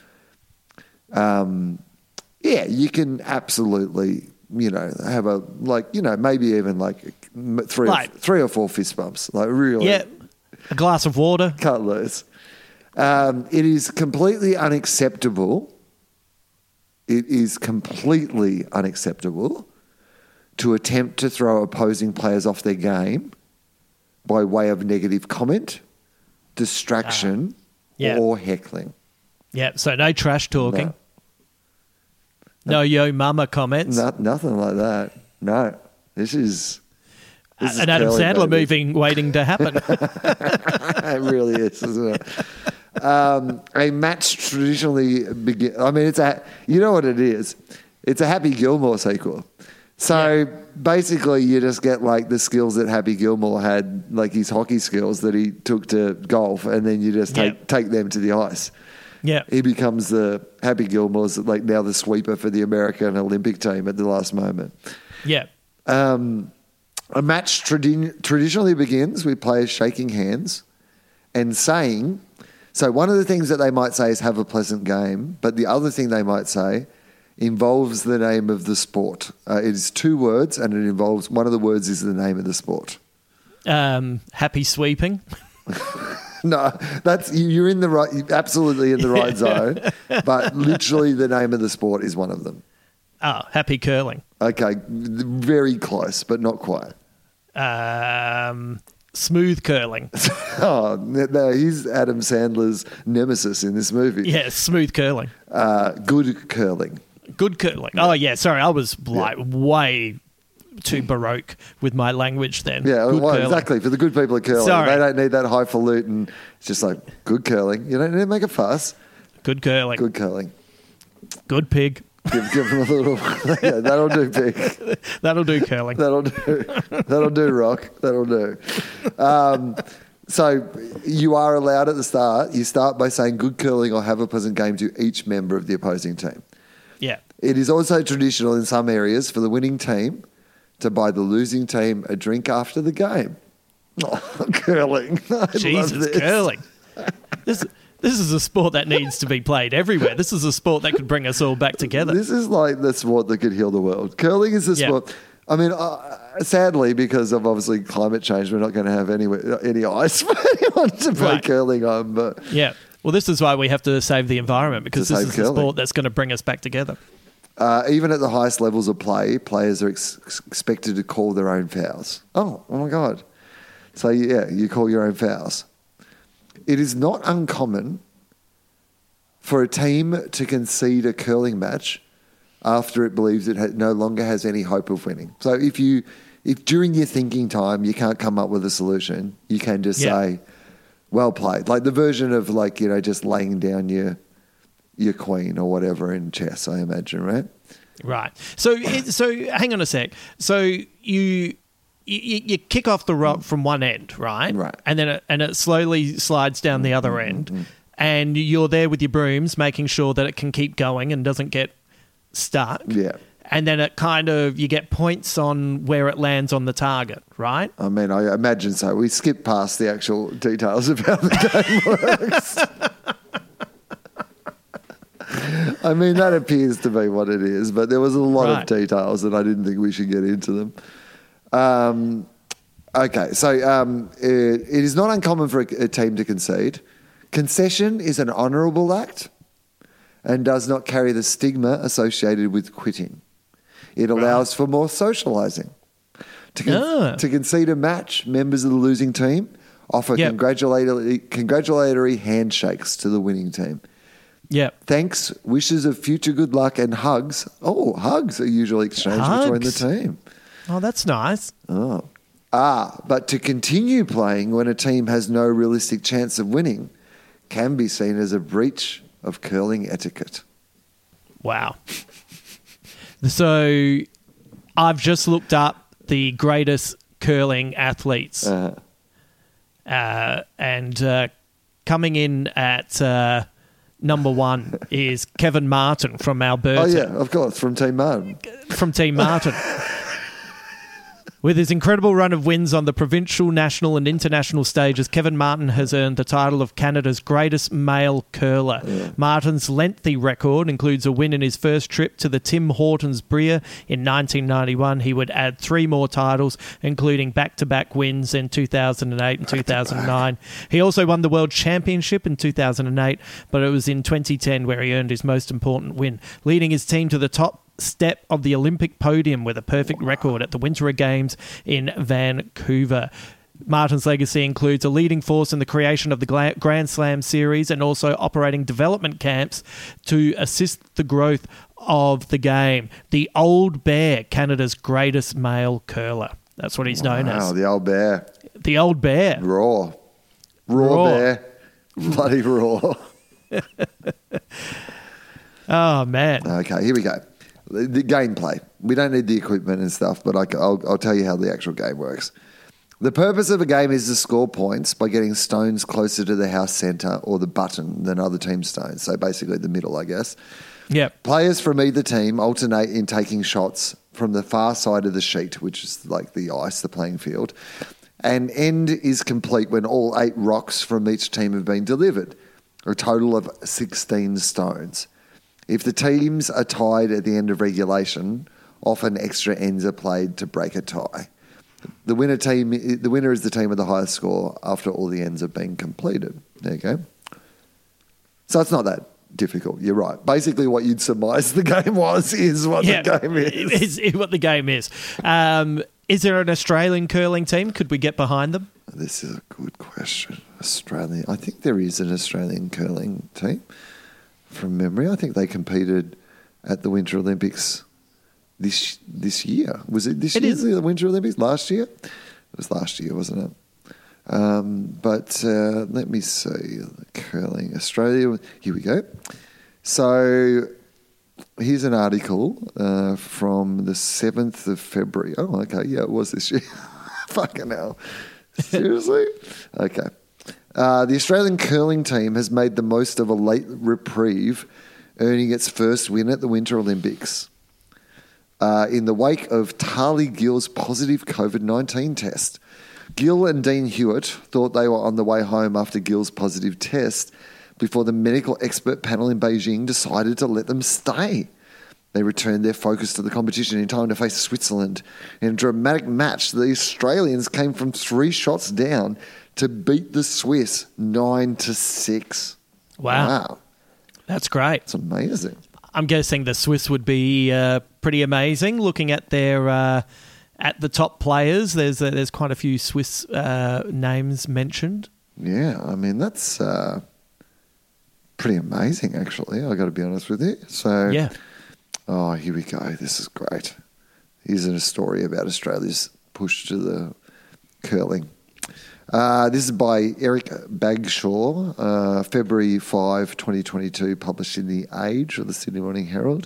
you can absolutely, have a, maybe even like three or four fist bumps. Like really. Yeah. A glass of water. Cut loose. It is completely unacceptable. It is completely unacceptable to attempt to throw opposing players off their game by way of negative comment, distraction, Yeah. or heckling. Yeah. So no trash talking. No yo mama comments. Nothing like that. No. This is An Adam curly, Sandler baby. movie waiting to happen. It really is, isn't it? A match traditionally begins. I mean, you know what it is? It's a Happy Gilmore sequel. So basically, you just get like the skills that Happy Gilmore had, like his hockey skills that he took to golf, and then you just take them to the ice. Yeah. He becomes the Happy Gilmore's like now the sweeper for the American Olympic team at the last moment. Yeah. A match traditionally begins with players shaking hands and saying, so one of the things that they might say is have a pleasant game, but the other thing they might say involves the name of the sport. It is 2 words and it involves, one of the words is the name of the sport. Happy sweeping. No, you're in the right, you're absolutely in the right zone, but literally the name of the sport is one of them. Oh, happy curling. Okay, very close, but not quite. Smooth curling. Oh, no, he's Adam Sandler's nemesis in this movie. Yeah, smooth curling. Good curling. Good curling. Oh, yeah, sorry. I was like way too baroque with my language then. Yeah, Good well, curling. exactly. For the good people at curling. Sorry. They don't need that highfalutin. It's just like, good curling. You don't need to make a fuss. Good curling. Good curling. Good pig. Give them a little... Yeah, that'll do, pig. That'll do curling. That'll do, Rock. That'll do. So you are allowed at the start, you start by saying good curling or have a pleasant game to each member of the opposing team. Yeah. It is also traditional in some areas for the winning team to buy the losing team a drink after the game. Oh, curling. I love Jesus, this. curling. This is a sport that needs to be played everywhere. This is a sport that could bring us all back together. This is like the sport that could heal the world. Curling is the sport. I mean, sadly, because of obviously climate change, we're not going to have any ice for anyone to play curling on. But yeah. Well, this is why we have to save the environment, because this is curling. the sport that's going to bring us back together. Even at the highest levels of play, players are expected to call their own fouls. Oh my God. So, yeah, you call your own fouls. It is not uncommon for a team to concede a curling match after it believes it no longer has any hope of winning. So if during your thinking time you can't come up with a solution, you can just say, well played. Like the version of just laying down your queen or whatever in chess, I imagine, right? Right. So hang on a sec. So you kick off the rock from one end, right? Right. And then it slowly slides down the other end, and you're there with your brooms, making sure that it can keep going and doesn't get stuck. Yeah. And then you get points on where it lands on the target, right? I mean, I imagine so. We skip past the actual details of how the game works. I mean, that appears to be what it is, but there was a lot of details and I didn't think we should get into them. Okay, so it is not uncommon for a team to concede. Concession is an honourable act and does not carry the stigma associated with quitting. It allows for more socialising. To concede a match, members of the losing team offer Yep. congratulatory handshakes to the winning team. Yeah. Thanks, wishes of future good luck, and hugs. Oh, hugs are usually exchanged between the team. Oh, that's nice. But to continue playing when a team has no realistic chance of winning can be seen as a breach of curling etiquette. Wow. So I've just looked up the greatest curling athletes. And coming in at number one is Kevin Martin from Alberta. Oh, yeah, of course, from Team Martin. From Team Martin. With his incredible run of wins on the provincial, national and international stages, Kevin Martin has earned the title of Canada's greatest male curler. Yeah. Martin's lengthy record includes a win in his first trip to the Tim Hortons Bria in 1991. He would add 3 more titles, including back-to-back wins in 2008 and 2009. He also won the World Championship in 2008, but it was in 2010 where he earned his most important win, leading his team to the top step of the Olympic podium with a perfect record at the Winter Games in Vancouver. Martin's legacy includes a leading force in the creation of the Grand Slam series and also operating development camps to assist the growth of the game. The Old Bear, Canada's greatest male curler. That's what he's known as. Wow, the Old Bear. The Old Bear. Raw bear. Bloody raw. Oh, man. Okay, here we go. The gameplay. We don't need the equipment and stuff, but I'll tell you how the actual game works. The purpose of a game is to score points by getting stones closer to the house centre or the button than other team stones. So basically the middle, I guess. Yep. Players from either team alternate in taking shots from the far side of the sheet, which is like the ice, the playing field. And end is complete when all 8 rocks from each team have been delivered, a total of 16 stones. If the teams are tied at the end of regulation, often extra ends are played to break a tie. The winner is the team with the highest score after all the ends have been completed. There you go. So it's not that difficult. You're right. Basically, what you'd surmise the game is what the game is. Is what the game is. Is there an Australian curling team? Could we get behind them? This is a good question. Australian. I think there is an Australian curling team. From memory, I think they competed at the Winter Olympics this year. Was it this year, the Winter Olympics? Last year? It was last year, wasn't it? But let me see. Curling Australia. Here we go. So here's an article from the 7th of February. Oh, okay. Yeah, it was this year. Fucking hell. Seriously? Okay. The Australian curling team has made the most of a late reprieve, earning its first win at the Winter Olympics. In the wake of Tali Gill's positive COVID-19 test, Gill and Dean Hewitt thought they were on the way home after Gill's positive test before the medical expert panel in Beijing decided to let them stay. They returned their focus to the competition in time to face Switzerland. In a dramatic match, the Australians came from 3 shots down to beat the Swiss 9-6. Wow. That's great. It's amazing. I'm guessing the Swiss would be pretty amazing. Looking at their at the top players, there's quite a few Swiss names mentioned. Yeah, I mean that's pretty amazing. Actually, I got to be honest with you. So yeah. Oh, here we go. This is great. Here's a story about Australia's push to the curling. This is by Eric Bagshaw, February 5, 2022, published in The Age or the Sydney Morning Herald.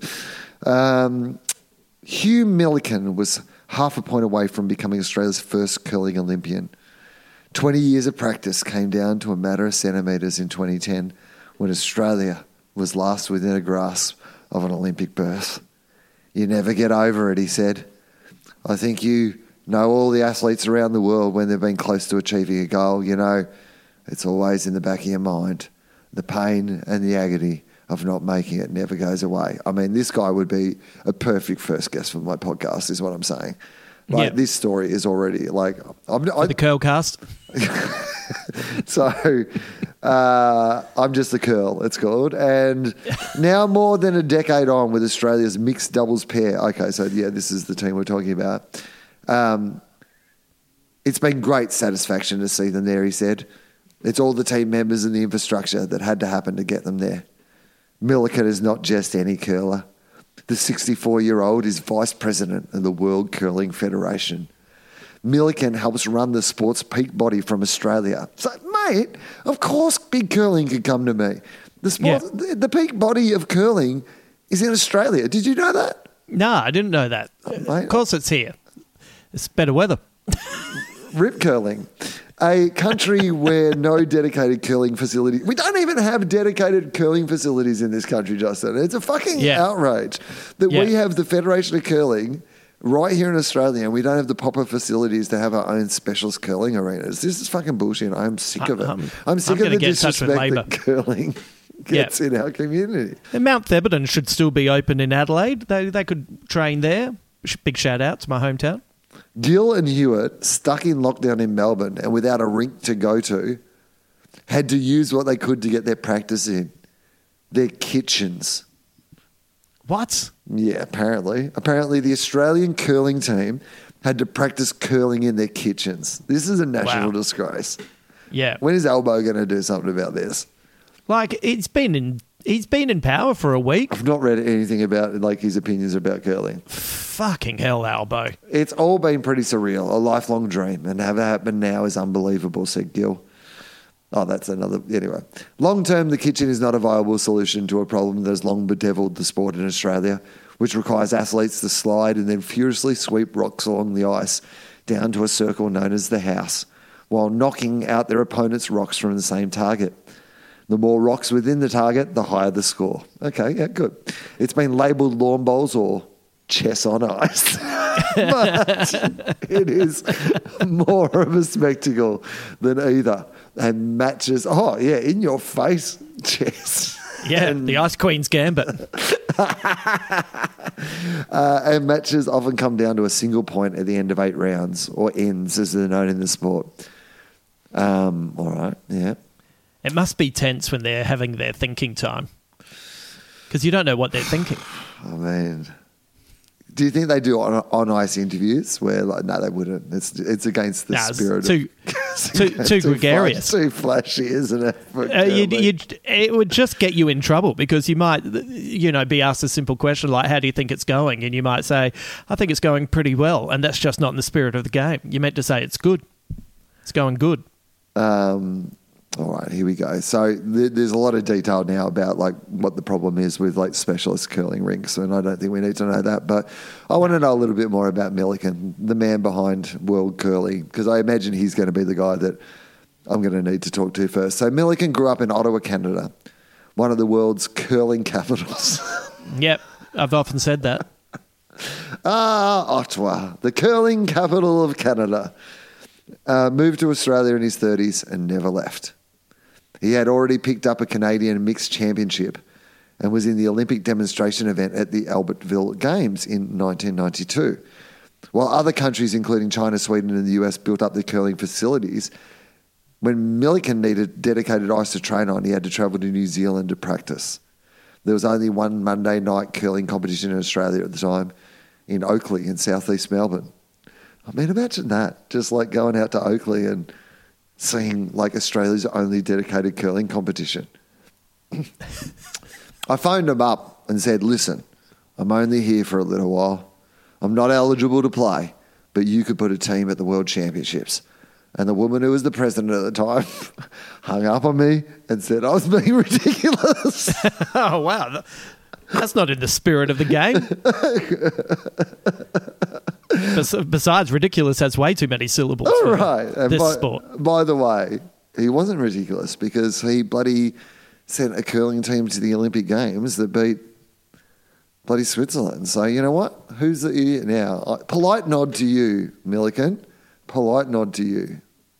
Hugh Milliken was half a point away from becoming Australia's first curling Olympian. 20 years of practice came down to a matter of centimetres in 2010 when Australia was last within a grasp of an Olympic berth. You never get over it, he said. I think you know all the athletes around the world when they've been close to achieving a goal. You know, it's always in the back of your mind. The pain and the agony of not making it never goes away. I mean, this guy would be a perfect first guest for my podcast, is what I'm saying. Like, This story is already like... For the Curlcast. So, I'm just a curl, it's called. And now more than a decade on with Australia's mixed doubles pair. Okay, so yeah, this is the team we're talking about. It's been great satisfaction to see them there, he said. It's all the team members and the infrastructure that had to happen to get them there. Milliken is not just any curler. The 64-year-old is vice president of the World Curling Federation. Milliken helps run the sport's peak body from Australia. So, mate, of course big curling could come to me. The peak body of curling is in Australia. Did you know that? No, I didn't know that. Of course it's here. It's better weather. Rip curling. A country where no dedicated curling facility... We don't even have dedicated curling facilities in this country, Justin. It's a fucking outrage that we have the Federation of Curling right here in Australia and we don't have the proper facilities to have our own specialist curling arenas. This is fucking bullshit. I'm sick of it. I'm sick of the disrespect that curling gets in our community. And Mount Theberton should still be open in Adelaide. They could train there. Big shout out to my hometown. Gill and Hewitt, stuck in lockdown in Melbourne and without a rink to go to, had to use what they could to get their practice in. Their kitchens. What? Yeah, apparently. Apparently the Australian curling team had to practice curling in their kitchens. This is a national disgrace. Yeah. When is Albo going to do something about this? Like, he's been in power for a week. I've not read anything about his opinions about curling. Fucking hell, Albo. It's all been pretty surreal, a lifelong dream, and to have it happen now is unbelievable, said Gill. Oh, that's another... Anyway. Long term, the kitchen is not a viable solution to a problem that has long bedeviled the sport in Australia, which requires athletes to slide and then furiously sweep rocks along the ice down to a circle known as the house, while knocking out their opponent's rocks from the same target. The more rocks within the target, the higher the score. Okay, yeah, good. It's been labelled lawn bowls or chess on ice. But it is more of a spectacle than either. And matches, in your face, chess. Yeah, the Ice Queen's gambit. And matches often come down to a single point at the end of 8 rounds, or ends as they're known in the sport. All right, yeah. It must be tense when they're having their thinking time because you don't know what they're thinking. Oh, man. Do you think they do on-ice interviews where, no, they wouldn't. It's against the spirit of... Too gregarious. Too flashy, isn't it? It would just get you in trouble because you might, be asked a simple question like, how do you think it's going? And you might say, I think it's going pretty well. And that's just not in the spirit of the game. You're meant to say it's good. It's going good. All right, here we go. So there's a lot of detail now about what the problem is with specialist curling rinks, and I don't think we need to know that. But I want to know a little bit more about Milliken, the man behind World Curling, because I imagine he's going to be the guy that I'm going to need to talk to first. So Milliken grew up in Ottawa, Canada, one of the world's curling capitals. Yep, I've often said that. Ottawa, the curling capital of Canada. Moved to Australia in his 30s and never left. He had already picked up a Canadian mixed championship and was in the Olympic demonstration event at the Albertville Games in 1992. While other countries, including China, Sweden and the US, built up their curling facilities, when Milliken needed dedicated ice to train on, he had to travel to New Zealand to practice. There was only one Monday night curling competition in Australia at the time, in Oakleigh in southeast Melbourne. I mean, imagine that, just going out to Oakleigh and seeing Australia's only dedicated curling competition. I phoned him up and said, listen, I'm only here for a little while. I'm not eligible to play, but you could put a team at the World Championships. And the woman who was the president at the time hung up on me and said I was being ridiculous. Oh, wow. That's not in the spirit of the game. Besides, ridiculous has way too many syllables for this sport. By the way, he wasn't ridiculous because he bloody sent a curling team to the Olympic Games that beat bloody Switzerland. So you know what? Who's the idiot now? Polite nod to you, Milliken. Polite nod to you.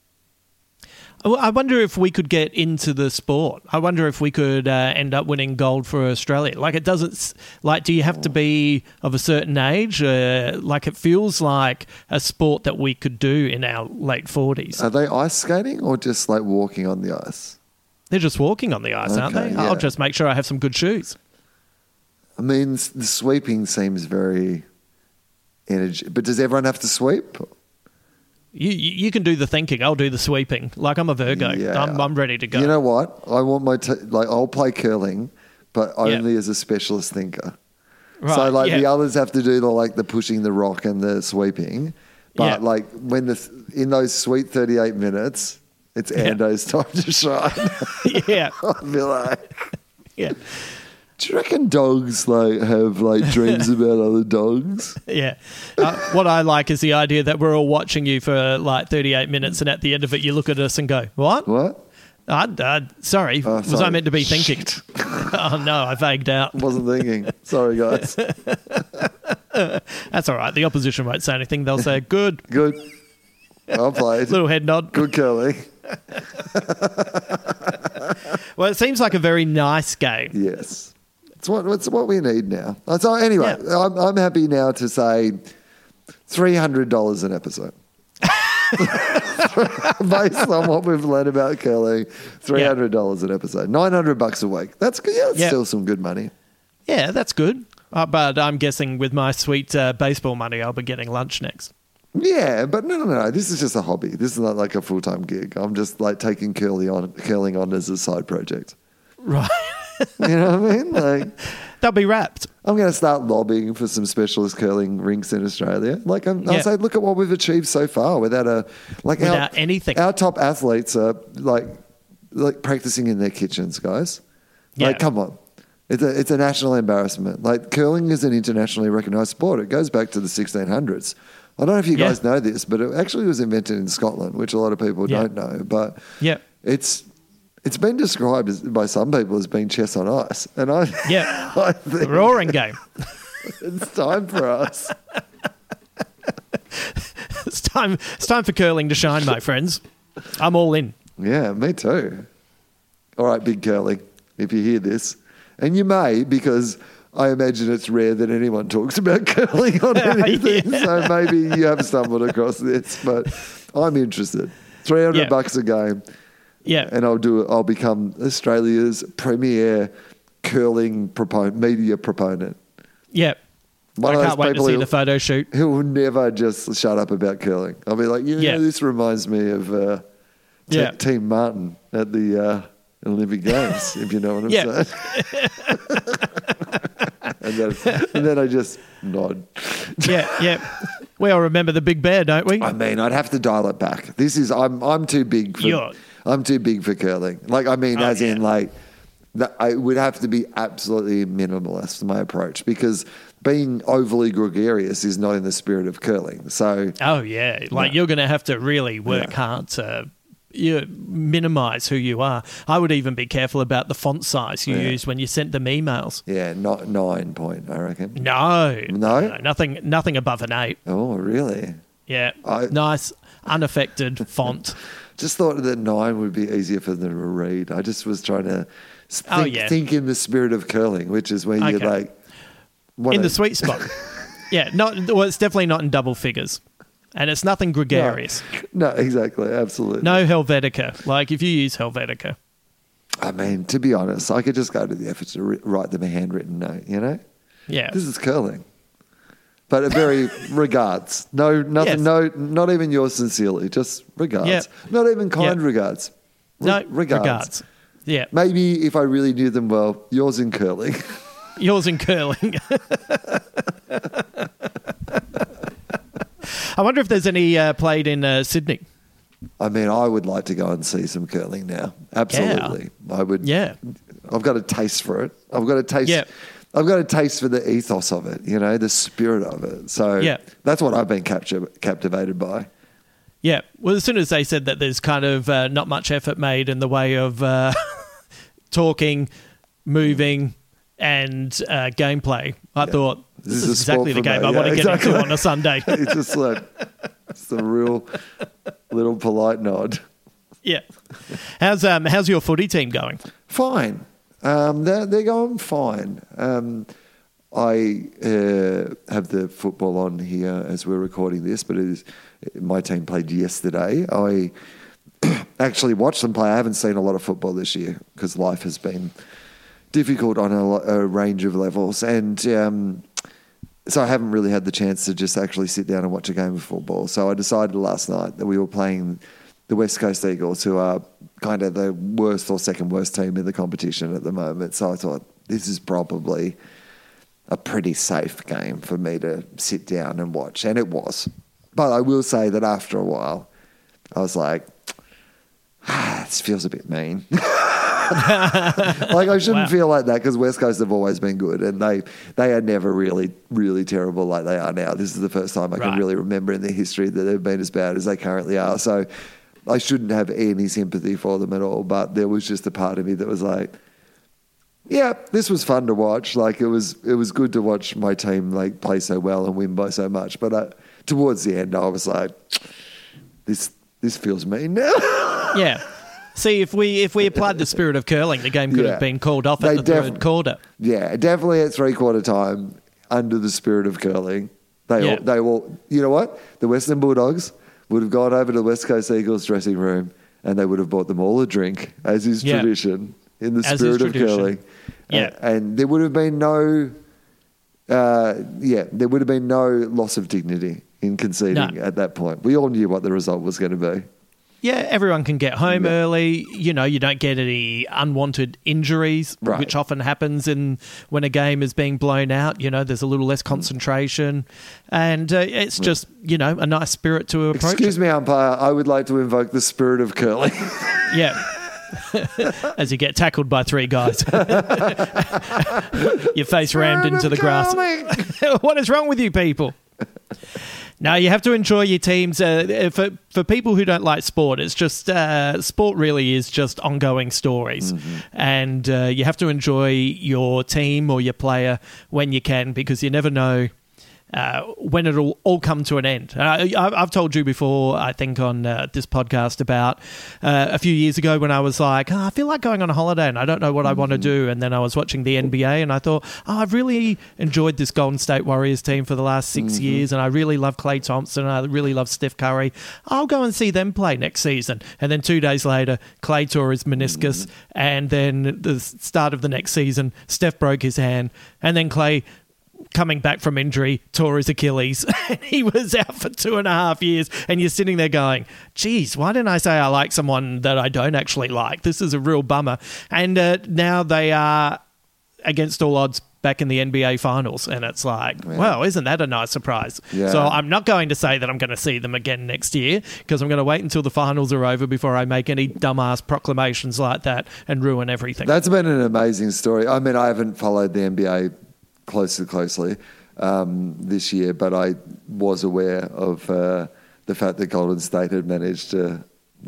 I wonder if we could get into the sport. I wonder if we could end up winning gold for Australia. It doesn't... do you have to be of a certain age? It feels like a sport that we could do in our late 40s. Are they ice skating or just walking on the ice? They're just walking on the ice, aren't they? Yeah. I'll just make sure I have some good shoes. I mean, the sweeping seems very energy... But does everyone have to sweep? You can do the thinking. I'll do the sweeping. Like, I'm a Virgo. Yeah. I'm ready to go. You know what? I want I'll play curling, but only as a specialist thinker. Right, So yeah. the others have to do the pushing the rock and the sweeping, but Yeah. when in those sweet 38 minutes, it's Ando's time to shine. Yeah. I'll be like, Yeah. do you reckon dogs have dreams about other dogs? Yeah. What I like is the idea that we're all watching you for 38 minutes, and at the end of it, you look at us and go, "What? What? Sorry. Was I sorry. meant to be thinking?" Oh, no, I vagued out. Wasn't thinking. Sorry, guys. That's all right. The opposition won't say anything. They'll say, good. Good. Well played. Little head nod. Good curling. Well, it seems like a very nice game. Yes. It's what we need now. So anyway, Yeah. I'm happy now to say $300 an episode. Based on what we've learned about curling, $300 an episode. $900 a week. That's good. Yeah, that's still some good money. Yeah, that's good. But I'm guessing with my sweet baseball money, I'll be getting lunch next. Yeah, but no. This is just a hobby. This is not like a full-time gig. I'm just taking curling on as a side project. Right. You know what I mean? They'll be wrapped. I'm going to start lobbying for some specialist curling rinks in Australia. I'll say, look at what we've achieved so far without anything. Our top athletes are practicing in their kitchens, guys. Yeah. Come on. It's a national embarrassment. Curling is an internationally recognised sport. It goes back to the 1600s. I don't know if you guys know this, but it actually was invented in Scotland, which a lot of people don't know. But it's been described by some people as being chess on ice. And I think the roaring game. it's time for us. It's time for curling to shine, my friends. I'm all in. Yeah, me too. All right, big curling, if you hear this. And you may, because I imagine it's rare that anyone talks about curling on anything. So maybe you have stumbled across this, but I'm interested. $300 a game. Yeah. And I'll become Australia's premier curling media proponent. Yeah. I can't wait to see the photo shoot. Who will never just shut up about curling. I'll be like, this reminds me of Team Martin at the Olympic Games, if you know what I'm saying. and then I just nod. Yeah. We all remember the Big Bear, don't we? I mean, I'd have to dial it back. I'm too big for I'm too big for curling. It would have to be absolutely minimalist, my approach, because being overly gregarious is not in the spirit of curling. So, you're going to have to really work hard to minimize who you are. I would even be careful about the font size you use when you sent them emails. Yeah, not 9 point, I reckon. No, No? nothing above an 8. Oh, really? Yeah, nice, unaffected font. Just thought that 9 would be easier for them to read. I just was trying to think in the spirit of curling, which is when you're in the sweet spot. It's definitely not in double figures. And it's nothing gregarious. No, exactly. Absolutely. No Helvetica. If you use Helvetica. I mean, to be honest, I could just go to the effort to write them a handwritten note, you know? Yeah. This is curling. But a very regards. No, nothing, no, not even yours sincerely, just regards. Yep. Not even kind regards. Regards. Yeah. Maybe if I really knew them well, yours in curling. Yours in curling. I wonder if there's any played in Sydney. I mean, I would like to go and see some curling now. Absolutely. I would. Yeah. I've got a taste for it. I've got a taste. Yeah. I've got a taste for the ethos of it, the spirit of it. So that's what I've been captivated by. Yeah. Well, as soon as they said that there's kind of not much effort made in the way of talking, moving, and gameplay, I thought this is exactly the game I want to get into on a Sunday. It's just it's a real little polite nod. Yeah. How's your footy team going? Fine. They're going fine. I have the football on here as we're recording this, but my team played yesterday. I actually watched them play. I haven't seen a lot of football this year because life has been difficult on a range of levels. And So I haven't really had the chance to just actually sit down and watch a game of football. So I decided last night that we were playing the West Coast Eagles, who are kind of the worst or second worst team in the competition at the moment. So I thought, this is probably a pretty safe game for me to sit down and watch. And it was. But I will say that after a while, I was like, this feels a bit mean. Like, I shouldn't feel like that, because West Coast have always been good, and they are never really, really terrible like they are now. This is the first time I can really remember in their history that they've been as bad as they currently are. So I shouldn't have any sympathy for them at all. But there was just a part of me that was like, yeah, this was fun to watch. Like, it was good to watch my team like play so well and win by so much. But towards the end, I was like, this feels mean now. Yeah. See, if we applied the spirit of curling, the game could have been called off at the third quarter. Yeah, definitely at 3/4 time, under the spirit of curling. They all, you know what? The Western Bulldogs would have gone over to the West Coast Eagles dressing room, and they would have bought them all a drink, as is tradition, in the spirit of curling. Yeah. And there would have been no loss of dignity in conceding at that point. We all knew what the result was going to be. Yeah, everyone can get home early. You know, you don't get any unwanted injuries, which often happens when a game is being blown out. You know, there's a little less concentration. And it's just, you know, a nice spirit to approach. Excuse me, umpire. I would like to invoke the spirit of curling. Yeah. As you get tackled by three guys. Your face rammed into the grass. What is wrong with you people? No, you have to enjoy your teams. For people who don't like sport, it's just sport really is just ongoing stories. And you have to enjoy your team or your player when you can, because you never know when it'll all come to an end. I've told you before, I think, on this podcast about a few years ago when I was like, I feel like going on a holiday and I don't know what I want to do. And then I was watching the NBA and I thought, I've really enjoyed this Golden State Warriors team for the last 6 years. And I really love Klay Thompson. And I really love Steph Curry. I'll go and see them play next season. And then 2 days later, Klay tore his meniscus. And then the start of the next season, Steph broke his hand. And then Klay, coming back from injury, tore his Achilles. He was out for 2.5 years, and you're sitting there going, geez, why didn't I say I like someone that I don't actually like? This is a real bummer. And now they are, against all odds, back in the NBA Finals, and it's like, wow, isn't that a nice surprise? Yeah. So I'm not going to say that I'm going to see them again next year, because I'm going to wait until the finals are over before I make any dumbass proclamations like that and ruin everything. That's been an amazing story. I mean, I haven't followed the NBA closely this year, but I was aware of the fact that Golden State had managed to,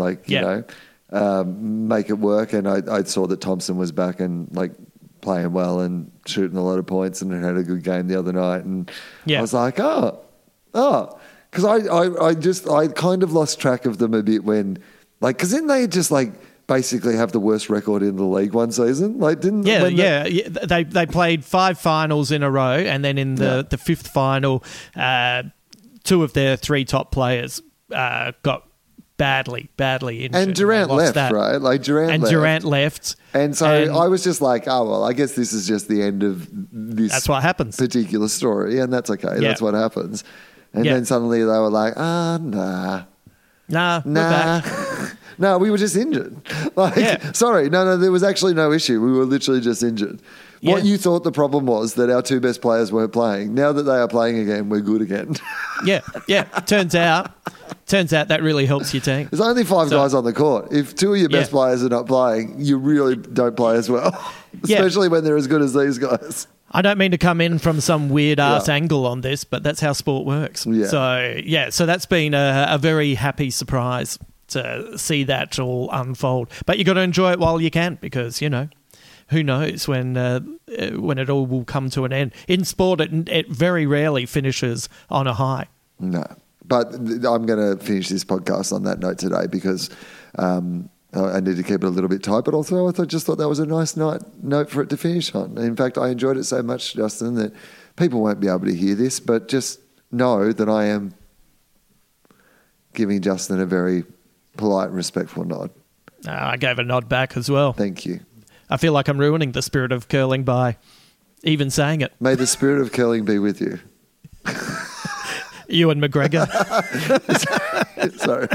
make it work, and I saw that Thompson was back and playing well and shooting a lot of points and had a good game the other night, and I was like, because I kind of lost track of them a bit when, because then they just basically have the worst record in the league one season. They played 5 finals in a row, and then in the 5th final, 2 of their 3 top players got badly injured. And Durant left, right? Durant left. And so I was just like, I guess this is just the end of this. That's what happens. Particular story, and that's okay. Yeah. That's what happens. And then suddenly they were like, nah, we're back. No, we were just injured. Sorry, no, there was actually no issue. We were literally just injured. Yeah. What you thought the problem was that our 2 best players weren't playing. Now that they are playing again, we're good again. Yeah. Turns out that really helps your team. There's only 5 guys on the court. If 2 of your best players are not playing, you really don't play as well, especially when they're as good as these guys. I don't mean to come in from some weird-ass angle on this, but that's how sport works. Yeah. So that's been a very happy surprise to see that all unfold. But you got to enjoy it while you can, because, who knows when it all will come to an end. In sport, it very rarely finishes on a high. No. But I'm going to finish this podcast on that note today, because I need to keep it a little bit tight, but also I just thought that was a nice note for it to finish on. In fact, I enjoyed it so much, Justin, that people won't be able to hear this, but just know that I am giving Justin a very polite and respectful nod. I gave a nod back as well. Thank you. I feel like I'm ruining the spirit of curling by even saying it. May the spirit of curling be with you. Ewan McGregor. Sorry.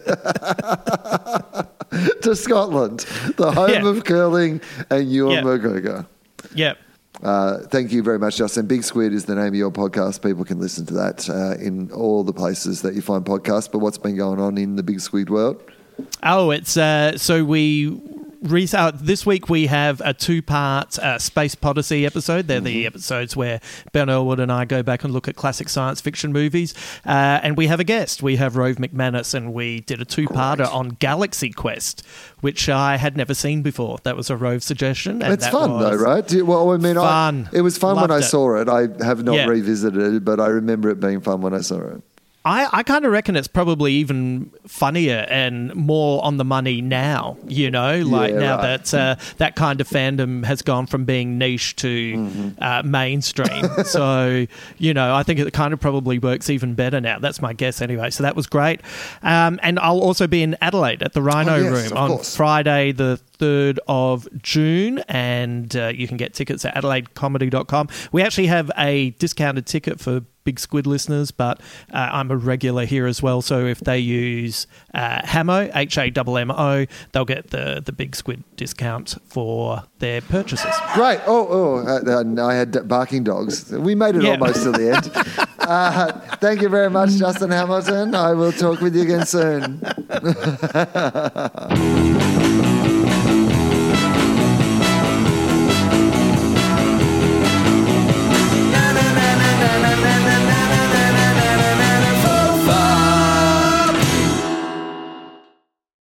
To Scotland, the home of curling and Ewan McGregor. Yep. Thank you very much, Justin. Big Squid is the name of your podcast. People can listen to that in all the places that you find podcasts. But what's been going on in the Big Squid world? Oh, it's so we this week we have a 2-part Space Podyssey episode. They're the episodes where Ben Elwood and I go back and look at classic science fiction movies. And we have a guest. We have Rove McManus, and we did a 2-parter on Galaxy Quest, which I had never seen before. That was a Rove suggestion. And it's fun though, right? It was fun when I saw it. I have not revisited it, but I remember it being fun when I saw it. I kind of reckon it's probably even funnier and more on the money now, that that kind of fandom has gone from being niche to mainstream. So, I think it kind of probably works even better now. That's my guess anyway. So that was great. And I'll also be in Adelaide at the Rhino Room on Friday the 3rd of June, and you can get tickets at adelaidecomedy.com. We actually have a discounted ticket for Big Squid listeners, but I'm a regular here as well, so if they use HAMMO, HAMMO, they'll get the Big Squid discount for their purchases. Great. I had barking dogs. We made it almost to the end. Thank you very much, Justin Hamilton. I will talk with you again soon.